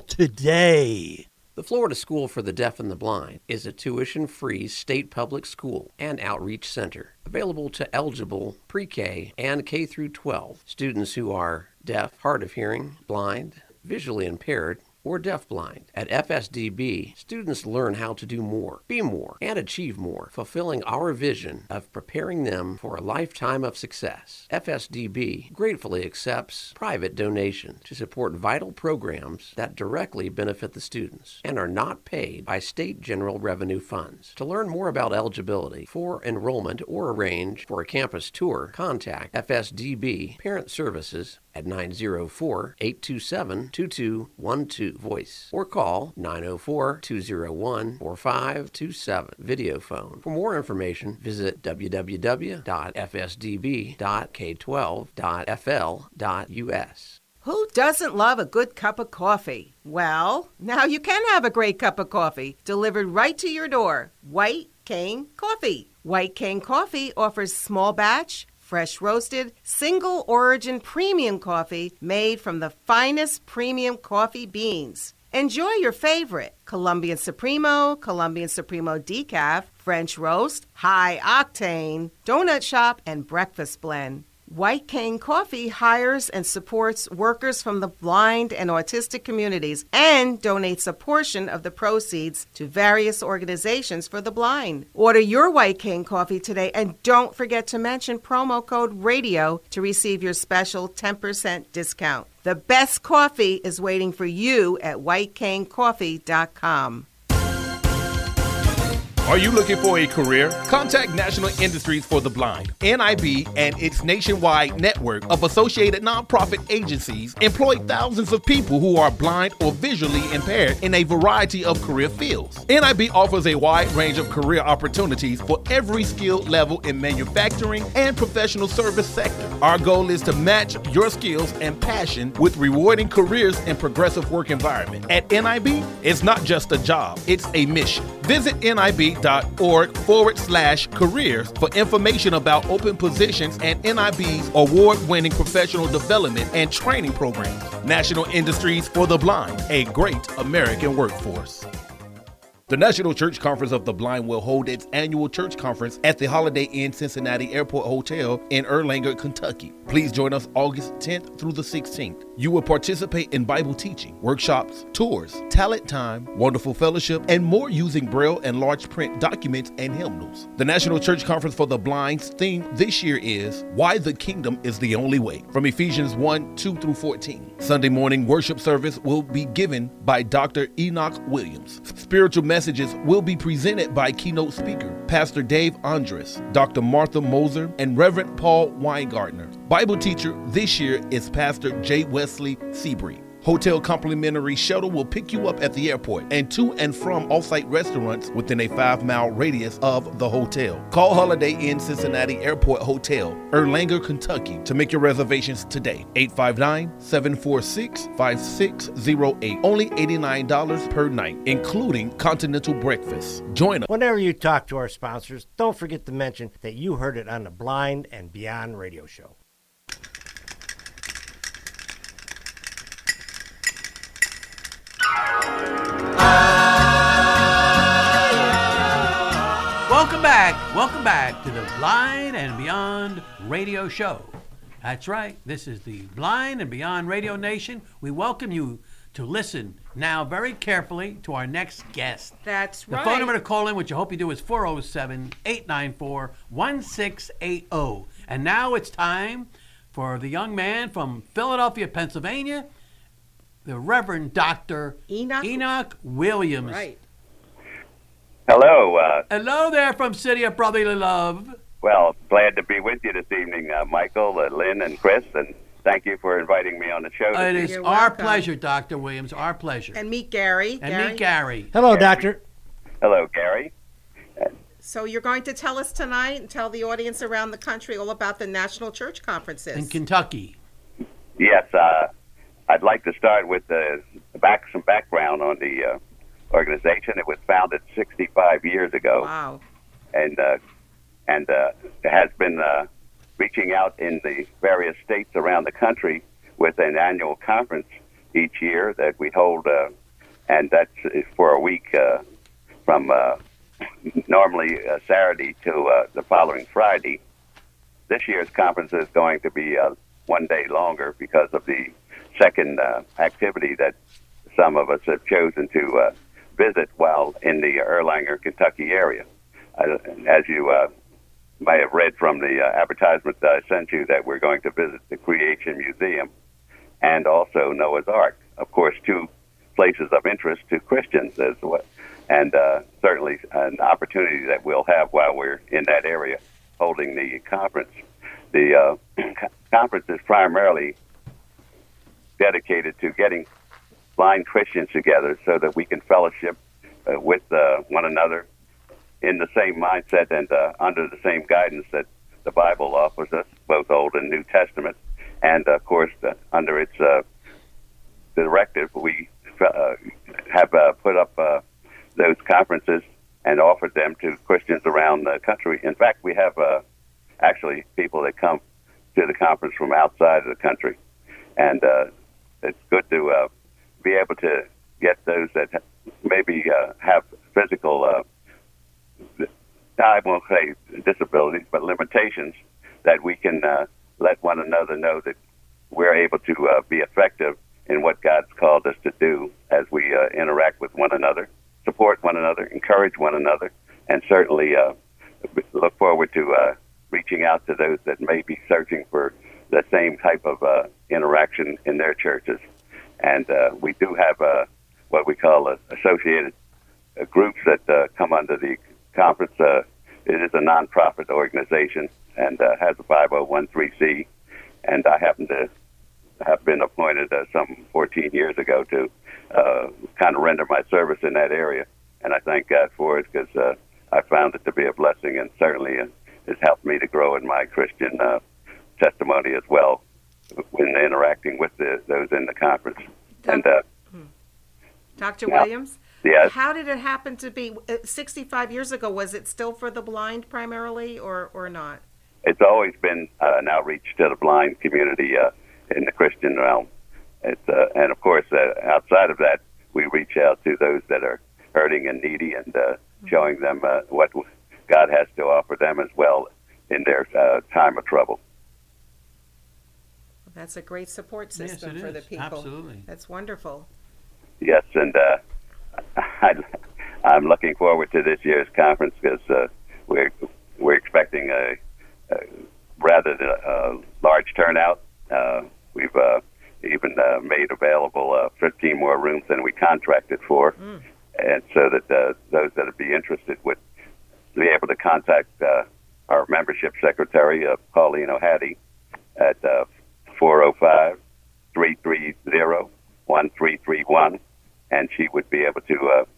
[SPEAKER 7] today.
[SPEAKER 4] The Florida School for the Deaf and the Blind is a tuition-free state public school and outreach center available to eligible pre-K and K through twelve students who are deaf, hard of hearing, blind, visually impaired, or deafblind. At F S D B, students learn how to do more, be more, and achieve more, fulfilling our vision of preparing them for a lifetime of success. F S D B gratefully accepts private donations to support vital programs that directly benefit the students and are not paid by state general revenue funds. To learn more about eligibility for enrollment or arrange for a campus tour, contact F S D B Parent Services at nine oh four, eight two seven, two two one two voice or call nine oh four, two oh one, four five two seven video phone. For more information, visit w w w dot f s d b dot k twelve dot f l dot u s.
[SPEAKER 8] Who doesn't love a good cup of coffee? Well, now you can have a great cup of coffee delivered right to your door. White Cane Coffee. White Cane Coffee offers small batch, fresh roasted, single origin premium coffee made from the finest premium coffee beans. Enjoy your favorite Colombian Supremo, Colombian Supremo Decaf, French Roast, High Octane, Donut Shop, and Breakfast Blend. White Cane Coffee hires and supports workers from the blind and autistic communities and donates a portion of the proceeds to various organizations for the blind. Order your White Cane Coffee today and don't forget to mention promo code RADIO to receive your special ten percent discount. The best coffee is waiting for you at white cane coffee dot com.
[SPEAKER 5] Are you looking for a career? Contact National Industries for the Blind. N I B and its nationwide network of associated nonprofit agencies employ thousands of people who are blind or visually impaired in a variety of career fields. N I B offers a wide range of career opportunities for every skill level in manufacturing and professional service sector. Our goal is to match your skills and passion with rewarding careers and progressive work environment. At N I B, it's not just a job, it's a mission. Visit N I B dot org forward slash careers for information about open positions and N I B's award-winning professional development and training programs. National Industries for the Blind, a great American workforce. The National Church Conference of the Blind will hold its annual church conference at the Holiday Inn Cincinnati Airport Hotel in Erlanger, Kentucky. Please join us August tenth through the sixteenth. You will participate in Bible teaching, workshops, tours, talent time, wonderful fellowship, and more using Braille and large print documents and hymnals. The National Church Conference for the Blind's theme this year is Why the Kingdom is the Only Way, from Ephesians one, two through fourteen. Sunday morning worship service will be given by Doctor Enoch Williams. Spiritual messages will be presented by keynote speaker Pastor Dave Andres, Doctor Martha Moser, and Reverend Paul Weingartner. Bible teacher this year is Pastor J. Wesley Seabree. Hotel complimentary shuttle will pick you up at the airport and to and from off-site restaurants within a five-mile radius of the hotel. Call Holiday Inn Cincinnati Airport Hotel, Erlanger, Kentucky to make your reservations today. eight five nine, seven four six, five six zero eight. Only eighty-nine dollars per night, including continental breakfast. Join us.
[SPEAKER 2] Whenever you talk to our sponsors, don't forget to mention that you heard it on the Blind and Beyond radio show.
[SPEAKER 7] Welcome back. Welcome back to the Blind and Beyond radio show. That's right. This is the Blind and Beyond Radio Nation. We welcome you to listen now very carefully to our next guest.
[SPEAKER 8] That's
[SPEAKER 7] the
[SPEAKER 8] right.
[SPEAKER 7] The phone number to call in, which I hope you do, is four oh seven, eight nine four, one six eight oh. And now it's time for the young man from Philadelphia, Pennsylvania, the Reverend Doctor
[SPEAKER 8] Enoch,
[SPEAKER 7] Enoch Williams.
[SPEAKER 8] Right.
[SPEAKER 14] Hello. Uh,
[SPEAKER 7] Hello there from City of Brotherly Love.
[SPEAKER 14] Well, glad to be with you this evening, uh, Michael, uh, Lynn, and Chris, and thank you for inviting me on the show.
[SPEAKER 7] It is
[SPEAKER 8] You're
[SPEAKER 7] our
[SPEAKER 8] welcome.
[SPEAKER 7] pleasure, Doctor Williams, our pleasure.
[SPEAKER 8] And meet Gary.
[SPEAKER 7] And
[SPEAKER 8] Gary.
[SPEAKER 7] meet Gary.
[SPEAKER 2] Hello,
[SPEAKER 14] Gary.
[SPEAKER 2] Doctor.
[SPEAKER 14] Hello, Gary.
[SPEAKER 8] So you're going to tell us tonight and tell the audience around the country all about the National Church Conferences.
[SPEAKER 7] In Kentucky.
[SPEAKER 14] Yes, uh, I'd like to start with uh, back some background on the uh, organization. It was founded sixty-five years ago.
[SPEAKER 8] Wow.
[SPEAKER 14] And uh, and uh, it has been uh, reaching out in the various states around the country with an annual conference each year that we hold, uh, and that's for a week uh, from uh, normally uh, Saturday to uh, the following Friday. This year's conference is going to be uh, one day longer because of the second uh, activity that some of us have chosen to uh, visit while in the Erlanger, Kentucky area. Uh, as you uh, may have read from the uh, advertisement that I sent you, that we're going to visit the Creation Museum and also Noah's Ark. Of course, two places of interest to Christians as well, and uh, certainly an opportunity that we'll have while we're in that area holding the conference. The uh, conference is primarily dedicated to getting blind Christians together so that we can fellowship uh, with uh, one another in the same mindset and uh, under the same guidance that the Bible offers us, both Old and New Testament. And, of course, uh, under its uh, directive, we uh, have uh, put up uh, those conferences and offered them to Christians around the country. In fact, we have uh, actually people that come to the conference from outside of the country. And uh, it's good to uh, be able to get those that maybe uh, have physical, uh, I won't say disabilities, but limitations, that we can uh, let one another know that we're able to uh, be effective in what God's called us to do as we uh, interact with one another, support one another, encourage one another, and certainly uh, look forward to uh, reaching out to those that may be searching for the same type of uh, interaction in their churches. And uh, we do have uh, what we call uh, associated uh, groups that uh, come under the conference. Uh, it is a nonprofit organization and uh, has a five oh one c, and I happen to have been appointed uh, some fourteen years ago to uh, kind of render my service in that area, and I thank God for it because uh, I found it to be a blessing, and certainly uh, has helped me to grow in my Christian uh, testimony as well when interacting with the, those in the conference. And uh,
[SPEAKER 8] Doctor
[SPEAKER 14] Yeah.
[SPEAKER 8] Williams?
[SPEAKER 14] Yes.
[SPEAKER 8] How did it happen to be uh, sixty-five years ago? Was it still for the blind primarily or, or not?
[SPEAKER 14] It's always been uh, an outreach to the blind community uh, in the Christian realm. It's, uh, and, of course, uh, outside of that, we reach out to those that are hurting and needy and uh, mm-hmm. showing them uh, what God has to offer them as well in their uh, time of trouble.
[SPEAKER 8] That's a great support system
[SPEAKER 7] Yes, it
[SPEAKER 8] for the
[SPEAKER 7] is.
[SPEAKER 8] people.
[SPEAKER 7] Absolutely.
[SPEAKER 8] That's wonderful.
[SPEAKER 14] Yes, and uh, I, I'm looking forward to this year's conference because uh, we're we're expecting a, a rather uh, large turnout. Uh, we've uh, even uh, made available uh, fifteen more rooms than we contracted for, mm. and so that uh, those that would be interested would be able to contact uh, our membership secretary, uh, Pauline O'Hattie, at uh, four oh five, three three zero, one three three one, and she would be able to uh,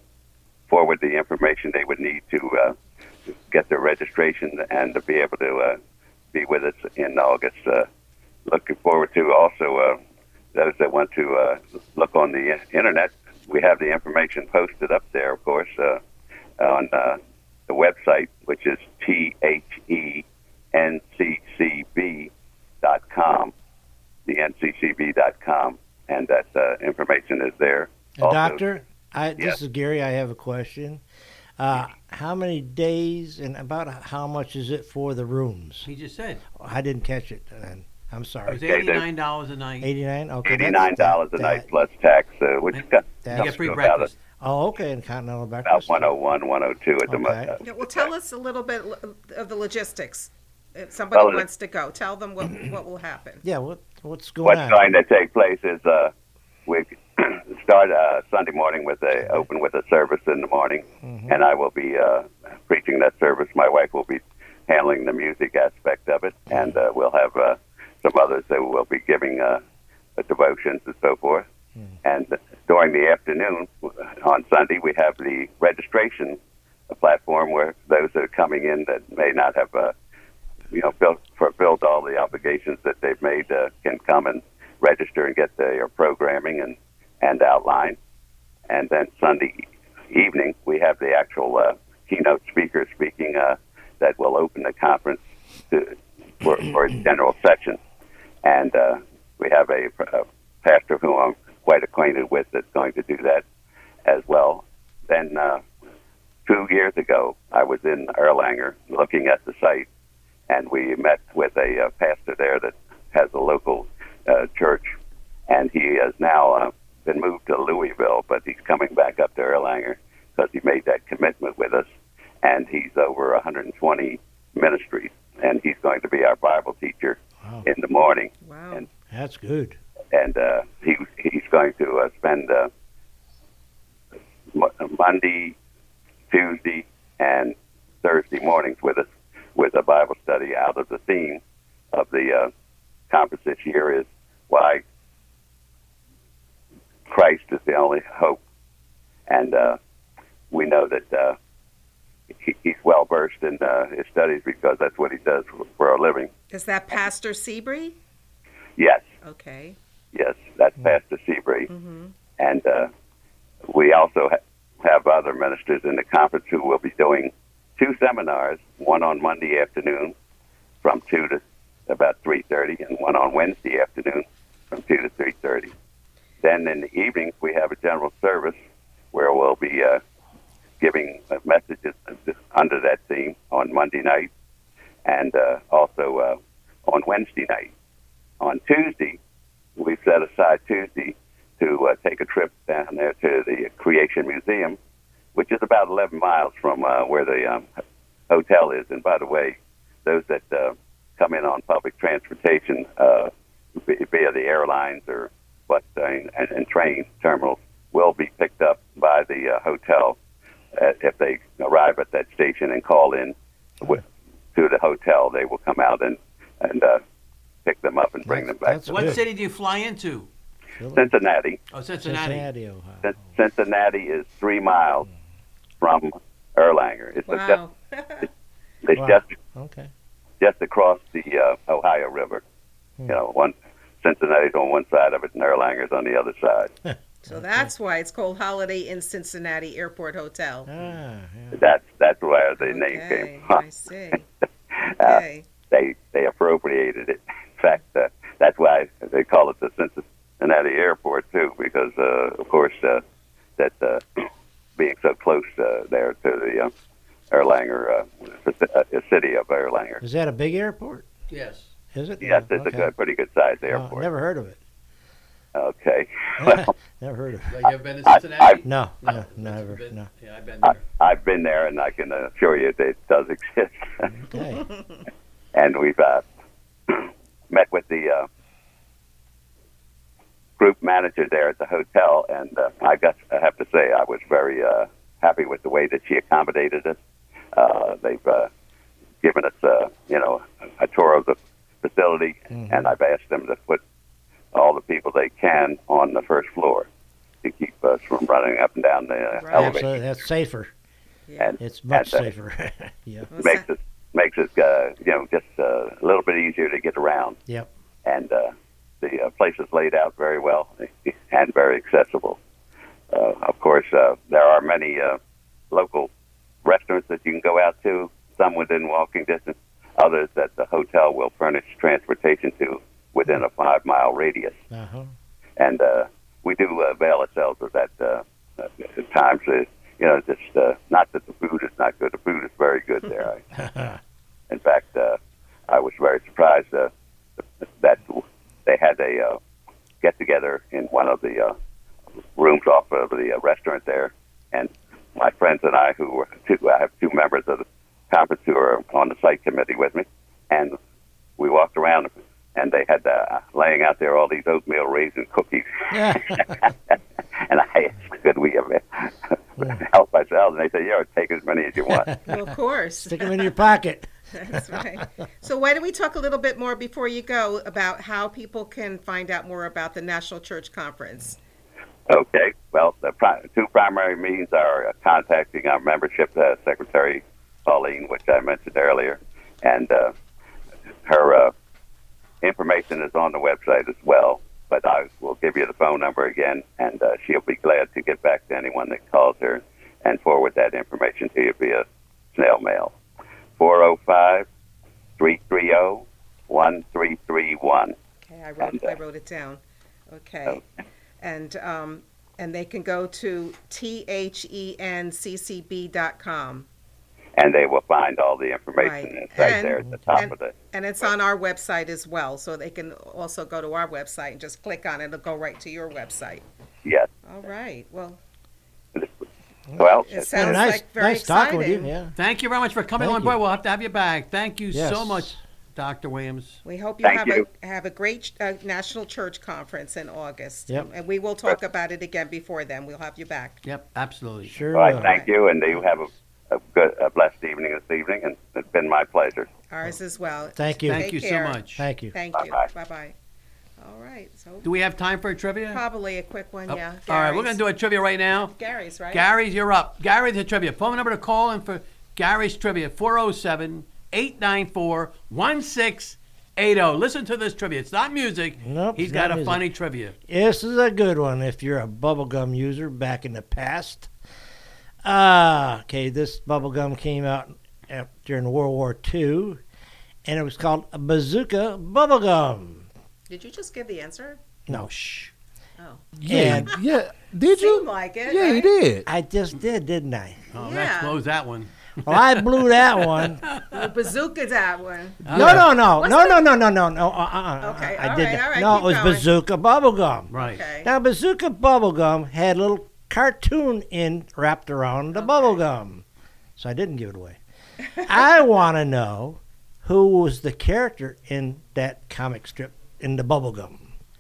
[SPEAKER 14] forward the information they would need to uh, get their registration and to be able to uh, be with us in August. Uh, looking forward to also uh, those that want to uh, look on the internet. We have the information posted up there, of course, uh, on uh, the website, which is T H E N C C B dot com, the N C C B dot com, and that uh, information is there.
[SPEAKER 2] Uh,
[SPEAKER 14] Also,
[SPEAKER 2] doctor, I, this
[SPEAKER 14] yes.
[SPEAKER 2] is Gary. I have a question. Uh, how many days and about how much is it for the rooms?
[SPEAKER 7] He just said.
[SPEAKER 2] I didn't catch it. Then. I'm sorry.
[SPEAKER 7] It was eighty-nine dollars a night.
[SPEAKER 2] eighty-nine Okay.
[SPEAKER 14] eighty-nine dollars
[SPEAKER 2] that's,
[SPEAKER 14] a
[SPEAKER 2] that,
[SPEAKER 14] night plus tax, uh, which
[SPEAKER 2] that,
[SPEAKER 14] comes
[SPEAKER 2] you
[SPEAKER 7] get free
[SPEAKER 14] to about,
[SPEAKER 7] breakfast.
[SPEAKER 2] Oh, okay. And continental
[SPEAKER 14] about
[SPEAKER 2] breakfast.
[SPEAKER 14] one oh one, one oh two at the
[SPEAKER 2] Okay.
[SPEAKER 14] moment.
[SPEAKER 8] Yeah, well, tell us a little bit of the logistics. If somebody
[SPEAKER 14] Well,
[SPEAKER 8] wants to go, tell them what what will happen.
[SPEAKER 2] Yeah. What what's going
[SPEAKER 14] What's
[SPEAKER 2] on?
[SPEAKER 14] going to take place is uh, we start uh, Sunday morning with a open with a service in the morning,
[SPEAKER 2] Mhm.
[SPEAKER 14] and I will be uh, preaching that service. My wife will be handling the music aspect of it, and uh, we'll have uh, some others that will be giving uh, devotions and so forth. And during the afternoon on Sunday, we have the registration platform where those that are coming in that may not have, uh, you know, filled, fulfilled all the obligations that they've made uh, can come and register and get their programming and, and outline. And then Sunday evening, we have the actual uh, keynote speaker speaking uh, that will open the conference to, for, for a general session. And uh, we have a, a pastor who I'm quite acquainted with that's going to do that as well. Then uh, two years ago, I was in Erlanger looking at the site, and we met with a uh, pastor there that has a local uh, church, and he has now uh, been moved to Louisville, but he's coming back up to Erlanger because he made that commitment with us, and he's over one hundred twenty ministries, and he's going to be our Bible teacher wow. in the morning.
[SPEAKER 2] Wow,
[SPEAKER 14] and,
[SPEAKER 2] that's good.
[SPEAKER 14] And uh, he he's going to uh, spend uh, Monday, Tuesday, and Thursday mornings with us with a Bible study out of the theme of the uh, conference this year is why Christ is the only hope. And uh, we know that uh, he, he's well versed in uh, his studies because that's what he does for, for a living.
[SPEAKER 8] Is that Pastor Seabury?
[SPEAKER 14] Yes.
[SPEAKER 8] Okay.
[SPEAKER 14] Yes, that's Pastor Seabury.
[SPEAKER 8] Mm-hmm.
[SPEAKER 14] And uh, we also ha- have other ministers in the conference who will be doing two seminars, one on Monday afternoon from two to about three thirty, and one on Wednesday afternoon from two to three thirty. Then in the evenings, we have a general service where we'll be uh, giving uh, messages under that theme on Monday night and uh, also uh, on Wednesday night. On Tuesday, we've set aside Tuesday to uh, take a trip down there to the Creation Museum, which is about eleven miles from uh, where the um, hotel is. And by the way, those that uh, come in on public transportation uh, via the airlines or bus and, and train terminals will be picked up by the uh, hotel uh, if they arrive at that station and call in with, to the hotel. They will come out and and uh, pick them up and bring them back.
[SPEAKER 7] What city do you fly into?
[SPEAKER 14] Cincinnati.
[SPEAKER 7] Oh, Cincinnati.
[SPEAKER 2] Cincinnati, Ohio.
[SPEAKER 14] C- Cincinnati is three miles from Erlanger. It's
[SPEAKER 8] wow.
[SPEAKER 14] a just, it's, it's
[SPEAKER 2] wow.
[SPEAKER 14] just
[SPEAKER 2] okay.
[SPEAKER 14] just across the uh, Ohio River. Hmm. You know, one Cincinnati's on one side of it, and Erlanger's on the other side.
[SPEAKER 8] So that's why it's called Holiday Inn Cincinnati Airport Hotel.
[SPEAKER 2] Ah, yeah.
[SPEAKER 14] That's that's where the
[SPEAKER 8] okay,
[SPEAKER 14] name came from.
[SPEAKER 8] I see.
[SPEAKER 14] uh,
[SPEAKER 8] Okay.
[SPEAKER 14] they they appropriated it. In fact, uh, that's why they call it the Cincinnati Airport too, because uh, of course uh, that uh, being so close uh, there to the uh, Erlanger, uh, the city of Erlanger.
[SPEAKER 2] Is that a big airport?
[SPEAKER 7] Yes.
[SPEAKER 2] Is it?
[SPEAKER 14] Yes,
[SPEAKER 2] oh,
[SPEAKER 14] it's
[SPEAKER 2] okay.
[SPEAKER 14] a good, pretty good sized
[SPEAKER 2] Oh,
[SPEAKER 14] airport.
[SPEAKER 2] never heard of it.
[SPEAKER 14] Okay. Well,
[SPEAKER 2] never heard of it.
[SPEAKER 7] So you ever been to Cincinnati?
[SPEAKER 14] I, I,
[SPEAKER 2] No, no,
[SPEAKER 7] No,
[SPEAKER 2] never.
[SPEAKER 7] been,
[SPEAKER 2] No.
[SPEAKER 7] Yeah, I've been
[SPEAKER 14] I,
[SPEAKER 7] there.
[SPEAKER 14] I've been there, and I can assure you that it does exist.
[SPEAKER 2] Okay.
[SPEAKER 14] And we've uh, met with the uh, group manager there at the hotel, and uh, I got I have to say I was very uh, happy with the way that she accommodated us. Uh, they've uh, given us, uh, you know, a tour of the facility, mm-hmm. and I've asked them to put all the people they can on the first floor to keep us from running up and down the uh,
[SPEAKER 8] Right.
[SPEAKER 14] elevator.
[SPEAKER 2] Absolutely, that's safer.
[SPEAKER 8] Yeah.
[SPEAKER 14] And,
[SPEAKER 2] It's much
[SPEAKER 14] and, uh,
[SPEAKER 2] safer. yeah.
[SPEAKER 14] makes it makes it uh, you know just uh, a little bit easier to get around.
[SPEAKER 2] Yep.
[SPEAKER 14] And uh, the uh, place is laid out very well and very accessible. Uh, of course, uh, there are many uh, local restaurants that you can go out to. Some within walking distance, others that the hotel will furnish transportation to within a five mile radius.
[SPEAKER 2] Uh-huh.
[SPEAKER 14] And uh, we do uh, avail ourselves of that uh, at times. Uh, you know, just uh, not that the food is not good. The food is very good there. In fact, uh, I was very surprised uh, that they had a uh, get together in one of the uh, rooms off of the uh, restaurant there, and my friends and I, who were two, I have two members of the conference who are on the site committee with me, and we walked around, and they had uh, laying out there all these oatmeal raisin cookies. And I asked, could we have help ourselves? And they said, yeah, take as many as you want.
[SPEAKER 8] Well, of course.
[SPEAKER 2] Stick them in your pocket.
[SPEAKER 8] That's right. So why don't we talk a little bit more before you go about how people can find out more about the National Church Conference?
[SPEAKER 14] Okay. Well, the pri- two primary means are uh, contacting our membership uh, secretary, Pauline, which I mentioned earlier, and uh, her uh, information is on the website as well. but I will give you the phone number again, and uh, she'll be glad to get back to anyone that calls her and forward that information to you via snail mail. four oh five, three three zero, one three three one.
[SPEAKER 8] Okay, I wrote,
[SPEAKER 14] And, uh,
[SPEAKER 8] I wrote it down. Okay. And um, and they can go to T H E N C C B dot com.
[SPEAKER 14] And they will find all the information
[SPEAKER 8] Right.
[SPEAKER 14] right
[SPEAKER 8] And-
[SPEAKER 14] there at the top
[SPEAKER 8] and-
[SPEAKER 14] of the.
[SPEAKER 8] And it's on our website as well, so they can also go to our website and just click on it. It'll go right to your website.
[SPEAKER 14] Yes.
[SPEAKER 8] All right. Well,
[SPEAKER 14] Well,
[SPEAKER 8] it sounds
[SPEAKER 2] nice,
[SPEAKER 8] like very
[SPEAKER 2] nice talking with you.
[SPEAKER 8] exciting.
[SPEAKER 2] Yeah.
[SPEAKER 7] Thank you very much for coming
[SPEAKER 2] Thank
[SPEAKER 7] on board.
[SPEAKER 2] you.
[SPEAKER 7] We'll have to have you back. Thank you
[SPEAKER 2] Yes.
[SPEAKER 7] so much, Doctor Williams.
[SPEAKER 8] We hope you
[SPEAKER 14] Thank
[SPEAKER 8] have
[SPEAKER 14] you.
[SPEAKER 8] a have a great uh, national church conference in August.
[SPEAKER 2] Yep.
[SPEAKER 8] And we will talk about it again before then. We'll have you back.
[SPEAKER 7] Yep, absolutely.
[SPEAKER 2] Sure.
[SPEAKER 14] All right,
[SPEAKER 2] will.
[SPEAKER 14] thank you, and you have a, a good, a blessed evening this evening, and it's been my pleasure.
[SPEAKER 8] Ours as well.
[SPEAKER 2] Thank you.
[SPEAKER 7] Thank
[SPEAKER 8] Take
[SPEAKER 7] you so
[SPEAKER 8] care.
[SPEAKER 7] much.
[SPEAKER 2] Thank you.
[SPEAKER 8] Thank you.
[SPEAKER 14] Bye-bye.
[SPEAKER 8] Bye bye. All right. So
[SPEAKER 7] Do we have time for a trivia?
[SPEAKER 8] probably a quick one.
[SPEAKER 7] Oh,
[SPEAKER 8] Yeah.
[SPEAKER 7] all right, we're going to do a trivia right now.
[SPEAKER 8] Gary's right.
[SPEAKER 7] Gary's, you're up. Gary, the trivia. Phone number to call in for Gary's trivia, four oh seven, eight nine four, one six eight oh. Listen to this trivia. It's not music.
[SPEAKER 2] Nope,
[SPEAKER 7] He's
[SPEAKER 2] it's
[SPEAKER 7] got
[SPEAKER 2] not
[SPEAKER 7] a
[SPEAKER 2] music.
[SPEAKER 7] funny trivia.
[SPEAKER 2] This is a good one if you're a bubblegum user back in the past. Uh, okay, this bubblegum came out uh, during World War Two, and it was called a bazooka bubblegum.
[SPEAKER 8] Did you just give the answer?
[SPEAKER 2] No, shh.
[SPEAKER 8] Oh.
[SPEAKER 15] Yeah,
[SPEAKER 2] And
[SPEAKER 15] yeah. Did you?
[SPEAKER 8] Seemed like it.
[SPEAKER 15] Yeah, you
[SPEAKER 8] right?
[SPEAKER 15] did.
[SPEAKER 2] I just did, didn't I?
[SPEAKER 7] Oh,
[SPEAKER 8] Yeah.
[SPEAKER 7] that blows that one.
[SPEAKER 2] Well, I blew that one.
[SPEAKER 8] Well, bazooka that one.
[SPEAKER 2] No, no, no,
[SPEAKER 8] What's
[SPEAKER 2] no,
[SPEAKER 8] the-
[SPEAKER 2] no, no, no, no, no. Uh, uh,
[SPEAKER 8] Okay,
[SPEAKER 2] I
[SPEAKER 8] all
[SPEAKER 2] did
[SPEAKER 8] right,
[SPEAKER 2] that.
[SPEAKER 8] all right,
[SPEAKER 2] no,
[SPEAKER 8] keep
[SPEAKER 2] it was
[SPEAKER 8] going.
[SPEAKER 2] bazooka bubblegum.
[SPEAKER 7] Right.
[SPEAKER 8] Okay.
[SPEAKER 2] Now, bazooka bubblegum had a little cartoon in wrapped around the
[SPEAKER 8] Okay.
[SPEAKER 2] bubblegum. So I didn't give it away. I want to know who was the character in that comic strip in the bubblegum.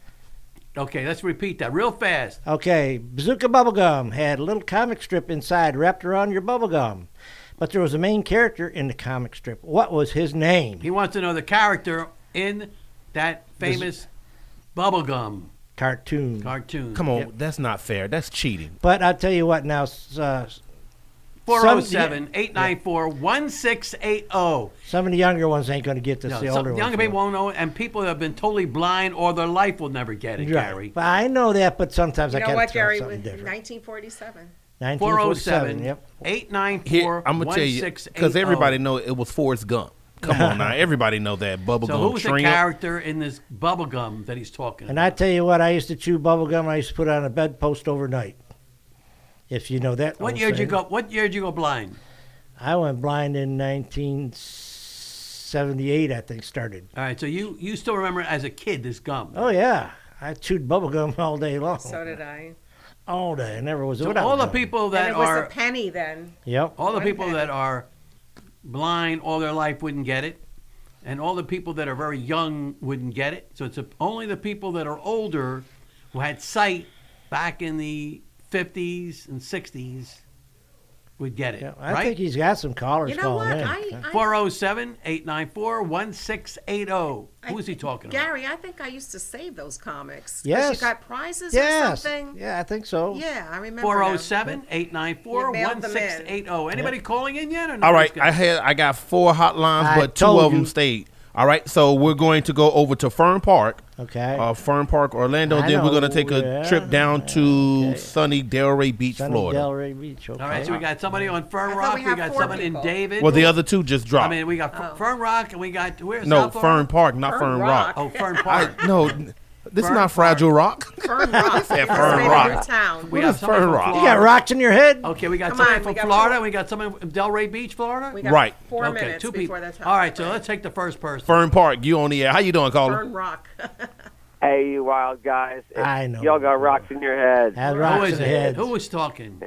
[SPEAKER 7] Okay, let's repeat that real fast.
[SPEAKER 2] Okay, bazooka bubblegum had a little comic strip inside wrapped around your bubblegum. But there was a main character in the comic strip. What was his name?
[SPEAKER 7] He wants to know the character in that famous bubblegum
[SPEAKER 2] Cartoon.
[SPEAKER 7] cartoon.
[SPEAKER 15] Come on,
[SPEAKER 2] Yep.
[SPEAKER 15] that's not fair. That's cheating.
[SPEAKER 2] But I'll tell you what now, uh,
[SPEAKER 7] four oh seven, eight nine four, one six eight oh.
[SPEAKER 2] some of the younger ones ain't going to get this.
[SPEAKER 7] No,
[SPEAKER 2] the
[SPEAKER 7] some
[SPEAKER 2] older ones
[SPEAKER 7] younger
[SPEAKER 2] will.
[SPEAKER 7] people won't know, and people that have been totally blind or their life will never get it,
[SPEAKER 2] Right.
[SPEAKER 7] Gary.
[SPEAKER 2] But I know that, but sometimes
[SPEAKER 8] You
[SPEAKER 2] I
[SPEAKER 8] know
[SPEAKER 2] gotta
[SPEAKER 8] what,
[SPEAKER 2] throw
[SPEAKER 8] Gary?
[SPEAKER 2] something
[SPEAKER 8] With
[SPEAKER 2] different.
[SPEAKER 8] nineteen forty-seven.
[SPEAKER 7] four oh
[SPEAKER 2] nineteen
[SPEAKER 7] seven,
[SPEAKER 2] forty-seven, yep.
[SPEAKER 7] eight nine
[SPEAKER 15] Here,
[SPEAKER 7] four,
[SPEAKER 15] I'm gonna
[SPEAKER 7] one
[SPEAKER 15] tell you
[SPEAKER 7] six eight oh.
[SPEAKER 15] because everybody know it was Forrest Gump. Come on now, everybody know that bubblegum.
[SPEAKER 7] So who's the
[SPEAKER 15] shrimp.
[SPEAKER 7] character in this bubblegum that he's talking
[SPEAKER 2] And
[SPEAKER 7] about?
[SPEAKER 2] I tell you what, I used to chew bubble gum. I used to put it on a bedpost overnight. If you know that.
[SPEAKER 7] What
[SPEAKER 2] old
[SPEAKER 7] year did you
[SPEAKER 2] saying.
[SPEAKER 7] go? What year did you go blind?
[SPEAKER 2] I went blind in nineteen seventy-eight, I think, started.
[SPEAKER 7] All right, so you you still remember as a kid this gum?
[SPEAKER 2] Oh, yeah. I chewed bubble gum all day long.
[SPEAKER 8] So did I.
[SPEAKER 2] All day. I never was
[SPEAKER 7] So
[SPEAKER 2] without
[SPEAKER 7] all the
[SPEAKER 2] gum.
[SPEAKER 7] people
[SPEAKER 8] And
[SPEAKER 7] that
[SPEAKER 8] it was
[SPEAKER 7] are
[SPEAKER 8] a penny then.
[SPEAKER 2] Yep.
[SPEAKER 7] all the
[SPEAKER 8] One
[SPEAKER 7] people
[SPEAKER 8] penny.
[SPEAKER 7] that are blind all their life wouldn't get it, and all the people that are very young wouldn't get it. So it's a, only the people that are older who had sight back in the fifties and sixties would get it.
[SPEAKER 2] Yeah, I
[SPEAKER 7] right?
[SPEAKER 2] think he's got some callers
[SPEAKER 8] You know
[SPEAKER 2] calling
[SPEAKER 8] what?
[SPEAKER 2] in.
[SPEAKER 8] I, I
[SPEAKER 7] four oh seven, eight nine four, one six eight oh. Who is he talking about?
[SPEAKER 8] Gary, I think I used to save those comics. 'Cause
[SPEAKER 2] Yes.
[SPEAKER 8] You got prizes
[SPEAKER 2] yes.
[SPEAKER 8] or something.
[SPEAKER 2] Yeah, I think so.
[SPEAKER 8] Yeah, I remember.
[SPEAKER 7] four
[SPEAKER 8] now.
[SPEAKER 7] oh seven, eight nine four,
[SPEAKER 8] You mailed
[SPEAKER 7] one
[SPEAKER 8] them
[SPEAKER 7] six
[SPEAKER 8] in.
[SPEAKER 7] eight oh. Anybody calling in yet? Or
[SPEAKER 15] All
[SPEAKER 7] nobody's
[SPEAKER 15] right,
[SPEAKER 7] got-
[SPEAKER 15] I had I got four hotlines,
[SPEAKER 2] I
[SPEAKER 15] but two
[SPEAKER 2] told
[SPEAKER 15] of them
[SPEAKER 2] you.
[SPEAKER 15] stayed. All right, so we're going to go over to Fern Park,
[SPEAKER 2] Okay.
[SPEAKER 15] uh, Fern Park, Orlando.
[SPEAKER 2] I
[SPEAKER 15] then we're going to
[SPEAKER 2] know,
[SPEAKER 15] take a
[SPEAKER 2] yeah,
[SPEAKER 15] trip down to
[SPEAKER 2] okay.
[SPEAKER 15] sunny Delray Beach,
[SPEAKER 2] Sunny
[SPEAKER 15] Florida.
[SPEAKER 2] Delray Beach. Okay.
[SPEAKER 7] All right, so we got somebody on Fern
[SPEAKER 8] I thought
[SPEAKER 7] Rock.
[SPEAKER 8] we
[SPEAKER 7] We,
[SPEAKER 8] had
[SPEAKER 7] got
[SPEAKER 8] four
[SPEAKER 7] someone
[SPEAKER 8] people.
[SPEAKER 7] in David.
[SPEAKER 15] Well, the other two just
[SPEAKER 7] I
[SPEAKER 15] dropped.
[SPEAKER 7] mean, we got F-
[SPEAKER 8] Oh.
[SPEAKER 7] Fern Rock, and we got where's
[SPEAKER 15] no,
[SPEAKER 7] South Florida?
[SPEAKER 15] Fern Park, not
[SPEAKER 8] Fern
[SPEAKER 15] Fern,
[SPEAKER 8] Rock.
[SPEAKER 15] Rock.
[SPEAKER 7] Oh, Fern
[SPEAKER 15] I,
[SPEAKER 7] Park.
[SPEAKER 15] no, this is
[SPEAKER 7] Fern
[SPEAKER 15] not Fragile Rock.
[SPEAKER 8] Fern Rock.
[SPEAKER 15] said
[SPEAKER 8] It's
[SPEAKER 15] Fern
[SPEAKER 8] made a
[SPEAKER 15] Rock.
[SPEAKER 8] new town.
[SPEAKER 7] We
[SPEAKER 15] What
[SPEAKER 7] have
[SPEAKER 15] is
[SPEAKER 7] somebody
[SPEAKER 15] Fern
[SPEAKER 7] from
[SPEAKER 15] Rock?
[SPEAKER 2] You
[SPEAKER 7] Florida.
[SPEAKER 2] got rocks in your head?
[SPEAKER 7] Okay, we got
[SPEAKER 8] Come
[SPEAKER 7] somebody
[SPEAKER 8] on, we
[SPEAKER 7] from
[SPEAKER 8] got
[SPEAKER 7] Florida.
[SPEAKER 8] four-
[SPEAKER 7] We got someone from Delray Beach, Florida.
[SPEAKER 8] We got
[SPEAKER 15] Right.
[SPEAKER 8] four
[SPEAKER 7] okay,
[SPEAKER 8] minutes
[SPEAKER 7] two
[SPEAKER 8] before
[SPEAKER 7] people.
[SPEAKER 8] the top.
[SPEAKER 7] All right, so let's take the first person.
[SPEAKER 15] Fern Park, you on the air. How you doing, caller?
[SPEAKER 8] Fern Rock.
[SPEAKER 16] Hey, you wild guys.
[SPEAKER 2] I know.
[SPEAKER 16] Y'all got rocks in your head.
[SPEAKER 2] Has
[SPEAKER 7] Who
[SPEAKER 2] rocks
[SPEAKER 7] is
[SPEAKER 2] in
[SPEAKER 7] it?
[SPEAKER 2] your head.
[SPEAKER 7] Who was talking?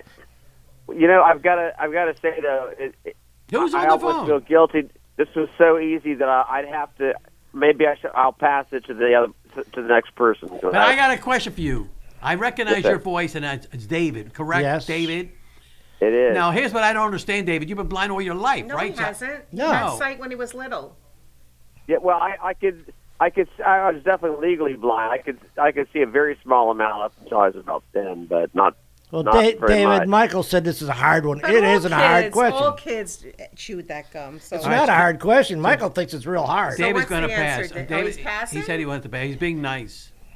[SPEAKER 16] You know, I've got to I've got to say, though, it, it,
[SPEAKER 7] Who's
[SPEAKER 16] I
[SPEAKER 7] on the
[SPEAKER 16] almost
[SPEAKER 7] phone?
[SPEAKER 16] feel guilty. This was so easy that I, I'd have to, maybe I should, I'll pass it to the other, to, to the next person.
[SPEAKER 7] But I got a question for you. I recognize
[SPEAKER 16] Yes, sir.
[SPEAKER 7] your voice, and it's it's David, correct?
[SPEAKER 2] Yes.
[SPEAKER 7] David.
[SPEAKER 16] It is.
[SPEAKER 7] Now, here's what I don't understand, David. You've been blind all your life,
[SPEAKER 8] No,
[SPEAKER 7] right?
[SPEAKER 8] he hasn't.
[SPEAKER 2] No.
[SPEAKER 8] He had sight when he was little.
[SPEAKER 16] Yeah, well, I, I could, I could, I was definitely legally blind. I could, I could see a very small amount up until I was about ten, but not.
[SPEAKER 2] Well,
[SPEAKER 16] not
[SPEAKER 2] Da-
[SPEAKER 16] very
[SPEAKER 2] David,
[SPEAKER 16] much.
[SPEAKER 2] Michael said this is a hard one.
[SPEAKER 8] But
[SPEAKER 2] It
[SPEAKER 8] all
[SPEAKER 2] isn't a hard
[SPEAKER 8] kids-
[SPEAKER 2] question.
[SPEAKER 8] All kids chewed that gum. So
[SPEAKER 2] It's not a hard question. Michael thinks it's real hard.
[SPEAKER 8] So
[SPEAKER 7] David's
[SPEAKER 8] what's
[SPEAKER 7] going to
[SPEAKER 8] the
[SPEAKER 7] pass.
[SPEAKER 8] answer?
[SPEAKER 7] Uh,
[SPEAKER 8] Oh,
[SPEAKER 7] David,
[SPEAKER 8] he's passing?
[SPEAKER 7] He said he wanted to pass. He's being nice.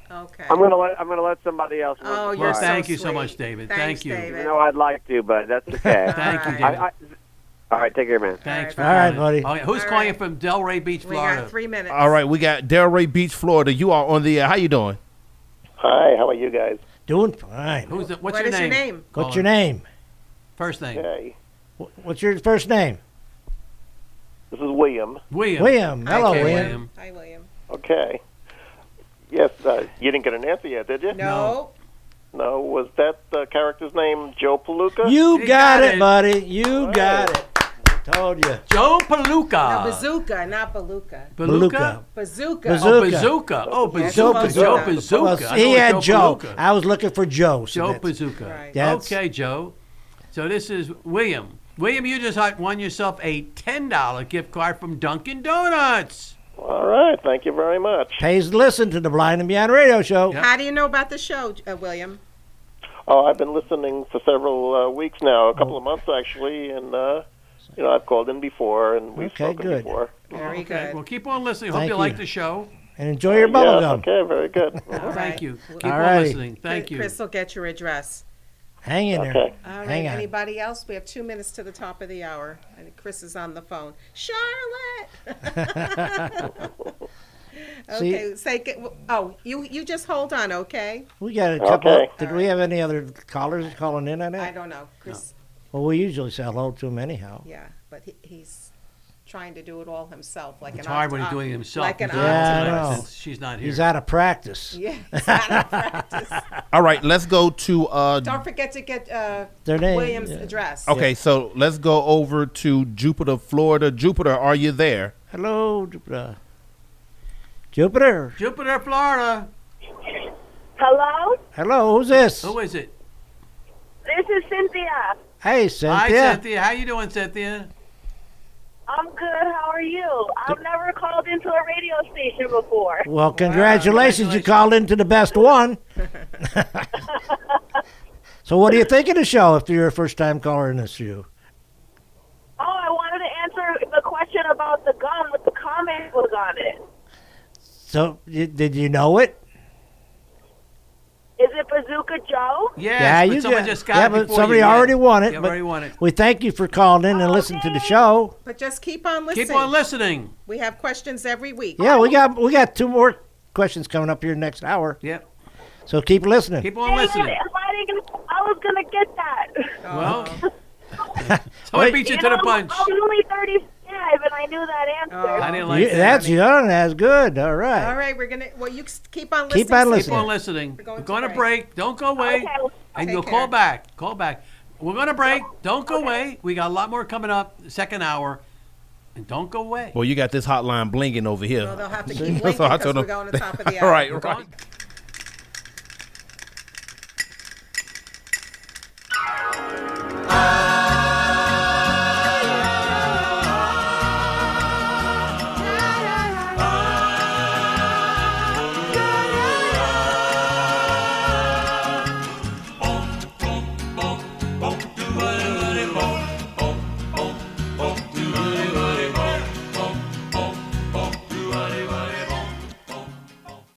[SPEAKER 8] Okay.
[SPEAKER 16] I'm gonna let I'm gonna let somebody else.
[SPEAKER 8] Oh,
[SPEAKER 16] reply.
[SPEAKER 8] you're
[SPEAKER 7] Well,
[SPEAKER 8] so
[SPEAKER 7] thank you so
[SPEAKER 8] sweet.
[SPEAKER 7] much, David.
[SPEAKER 8] Thanks,
[SPEAKER 7] Thank you.
[SPEAKER 8] David.
[SPEAKER 16] You know I'd like to, but that's okay.
[SPEAKER 7] Thank you,
[SPEAKER 8] All
[SPEAKER 7] David.
[SPEAKER 16] I, I, all right, take care, man.
[SPEAKER 7] Thanks for
[SPEAKER 2] All right,
[SPEAKER 7] calling.
[SPEAKER 2] buddy.
[SPEAKER 7] Oh, who's
[SPEAKER 8] All
[SPEAKER 7] calling
[SPEAKER 8] right.
[SPEAKER 7] from Delray Beach,
[SPEAKER 8] We
[SPEAKER 7] Florida?
[SPEAKER 8] got three minutes.
[SPEAKER 15] All right, we got Delray Beach, Florida. You are on the air. How you doing?
[SPEAKER 17] Hi, how are you guys?
[SPEAKER 2] Doing fine.
[SPEAKER 7] Who's the, what's
[SPEAKER 8] What
[SPEAKER 7] your
[SPEAKER 8] is
[SPEAKER 7] name?
[SPEAKER 8] your name?
[SPEAKER 2] What's your name?
[SPEAKER 7] First name.
[SPEAKER 17] Hey,
[SPEAKER 2] Wh- What's your first name?
[SPEAKER 17] this is William.
[SPEAKER 7] William.
[SPEAKER 2] William. Hello,
[SPEAKER 7] Okay,
[SPEAKER 2] William.
[SPEAKER 8] Hi, William.
[SPEAKER 17] Okay. Yes, uh, you didn't get an answer yet, did you?
[SPEAKER 8] No.
[SPEAKER 17] No, was that the character's name Joe Palooka?
[SPEAKER 2] You
[SPEAKER 7] You
[SPEAKER 2] got,
[SPEAKER 7] got
[SPEAKER 2] it,
[SPEAKER 7] it.
[SPEAKER 2] buddy. You
[SPEAKER 17] Right.
[SPEAKER 2] got it. Told you.
[SPEAKER 7] Joe Palooka.
[SPEAKER 8] No, bazooka, not beluga.
[SPEAKER 7] Beluga?
[SPEAKER 8] Bazooka.
[SPEAKER 2] Bazooka.
[SPEAKER 7] Oh, bazooka. Oh, bazooka. Joe
[SPEAKER 2] Bazooka.
[SPEAKER 7] Bazooka.
[SPEAKER 2] Well,
[SPEAKER 7] I
[SPEAKER 2] he
[SPEAKER 7] know
[SPEAKER 2] had Joe.
[SPEAKER 7] Palooka.
[SPEAKER 2] I was looking for Joe. so
[SPEAKER 7] Joe
[SPEAKER 2] that's-
[SPEAKER 7] Bazooka.
[SPEAKER 8] Right.
[SPEAKER 2] That's-
[SPEAKER 7] Okay, Joe. So this is William. William, you just won yourself a ten dollar gift card from Dunkin' Donuts.
[SPEAKER 17] All right, thank you very much.
[SPEAKER 2] Pays to listen to the Blind and Beyond radio show.
[SPEAKER 7] Yeah.
[SPEAKER 8] How do you know about the show, uh, William?
[SPEAKER 17] Oh, I've been listening for several uh, weeks now, a couple of months actually, and uh, you know I've called in before and we've
[SPEAKER 2] Okay,
[SPEAKER 17] spoken
[SPEAKER 2] good.
[SPEAKER 17] before.
[SPEAKER 8] Very
[SPEAKER 7] Okay,
[SPEAKER 8] good.
[SPEAKER 7] well, keep on listening. Hope
[SPEAKER 2] Thank
[SPEAKER 7] you,
[SPEAKER 2] you.
[SPEAKER 7] like the show.
[SPEAKER 2] And enjoy your bubble
[SPEAKER 17] Yes,
[SPEAKER 2] gum.
[SPEAKER 17] okay, very good.
[SPEAKER 8] All
[SPEAKER 7] Thank
[SPEAKER 8] right.
[SPEAKER 7] you. Keep
[SPEAKER 2] All
[SPEAKER 7] on
[SPEAKER 2] righty.
[SPEAKER 7] listening. Thank you.
[SPEAKER 8] Chris will get your address.
[SPEAKER 2] Hang in there.
[SPEAKER 17] Okay.
[SPEAKER 8] All right.
[SPEAKER 2] Hang on.
[SPEAKER 8] Anybody else? We have two minutes to the top of the hour. I think Chris is on the phone. Charlotte. Okay. Say. Oh, you you just hold on, okay?
[SPEAKER 2] We got a couple.
[SPEAKER 17] Okay.
[SPEAKER 2] Did we have any other callers calling in on
[SPEAKER 8] I
[SPEAKER 2] that?
[SPEAKER 8] don't know, Chris.
[SPEAKER 2] Well, we usually say hello to them anyhow.
[SPEAKER 8] Yeah, but he, he's trying to do it all himself, like
[SPEAKER 7] It's
[SPEAKER 8] an
[SPEAKER 7] hard when he's
[SPEAKER 8] oct-
[SPEAKER 7] doing it himself.
[SPEAKER 8] Like an
[SPEAKER 7] He's doing it
[SPEAKER 2] Yeah, I
[SPEAKER 7] tonight
[SPEAKER 2] know.
[SPEAKER 7] since she's not here.
[SPEAKER 2] He's out of practice.
[SPEAKER 8] Yeah, he's out of practice.
[SPEAKER 15] All right, let's go to. Uh,
[SPEAKER 8] Don't forget to get uh,
[SPEAKER 2] Their name,
[SPEAKER 8] William's
[SPEAKER 2] yeah.
[SPEAKER 8] address.
[SPEAKER 15] okay, so let's go over to Jupiter, Florida. Jupiter, are you there?
[SPEAKER 2] Hello, Jupiter. Jupiter.
[SPEAKER 7] Jupiter, Florida.
[SPEAKER 10] Hello?
[SPEAKER 2] Hello, who's this?
[SPEAKER 7] Who is it?
[SPEAKER 10] This is Cynthia.
[SPEAKER 2] Hey,
[SPEAKER 7] Hi,
[SPEAKER 2] Cynthia.
[SPEAKER 7] Cynthia. How you doing, Cynthia?
[SPEAKER 10] I'm good. How are you? I've never called into a radio station before.
[SPEAKER 2] Well, congratulations. You called into the best one. So what do you think of the show if you're a first-time caller in this show?
[SPEAKER 10] Oh, I wanted to answer the question about the gun with the comic book on it.
[SPEAKER 2] So y- did you know it?
[SPEAKER 10] Is it Bazooka Joe?
[SPEAKER 7] Yes,
[SPEAKER 2] yeah,
[SPEAKER 7] but
[SPEAKER 2] you
[SPEAKER 7] someone
[SPEAKER 2] got-
[SPEAKER 7] just got
[SPEAKER 2] yeah,
[SPEAKER 7] it
[SPEAKER 2] but
[SPEAKER 7] before
[SPEAKER 2] somebody
[SPEAKER 7] you.
[SPEAKER 2] already
[SPEAKER 7] Yeah.
[SPEAKER 2] won it.
[SPEAKER 7] Yeah,
[SPEAKER 2] but
[SPEAKER 7] already won it.
[SPEAKER 2] We thank you for calling in and listening to the show.
[SPEAKER 8] But just keep on listening.
[SPEAKER 7] Keep on listening.
[SPEAKER 8] We have questions every week.
[SPEAKER 2] Yeah, we got we got two more questions coming up here next hour.
[SPEAKER 7] Yep.
[SPEAKER 2] So keep listening.
[SPEAKER 7] Keep
[SPEAKER 10] Dang
[SPEAKER 7] on
[SPEAKER 10] it,
[SPEAKER 7] listening.
[SPEAKER 10] I, didn't, I was going to get that.
[SPEAKER 7] Well, someone beat you to the
[SPEAKER 10] know,
[SPEAKER 7] punch.
[SPEAKER 10] I was only thirty-five, and I knew that answer.
[SPEAKER 7] I didn't like
[SPEAKER 2] You-
[SPEAKER 7] that.
[SPEAKER 2] that's young. That's good. All right.
[SPEAKER 8] All right, we're gonna. Well, you s- keep on listening.
[SPEAKER 2] Keep on
[SPEAKER 8] Cynthia.
[SPEAKER 7] Keep on listening.
[SPEAKER 8] We're going
[SPEAKER 7] We're
[SPEAKER 8] to
[SPEAKER 7] going to
[SPEAKER 8] break.
[SPEAKER 7] break. Don't go away.
[SPEAKER 10] Okay.
[SPEAKER 7] And
[SPEAKER 8] Take
[SPEAKER 7] you'll
[SPEAKER 8] care.
[SPEAKER 7] call back. Call back. We're going to break. Don't go away. We got a lot more coming up. Second hour. And don't go away.
[SPEAKER 15] Well, you got this hotline blinging over here.
[SPEAKER 8] Well, they'll have to
[SPEAKER 15] So
[SPEAKER 8] keep
[SPEAKER 15] I
[SPEAKER 8] blinking
[SPEAKER 15] told
[SPEAKER 8] because we're
[SPEAKER 15] them-
[SPEAKER 8] going to the top of the
[SPEAKER 15] All
[SPEAKER 8] hour.
[SPEAKER 15] right,
[SPEAKER 7] We're
[SPEAKER 15] right.
[SPEAKER 7] going-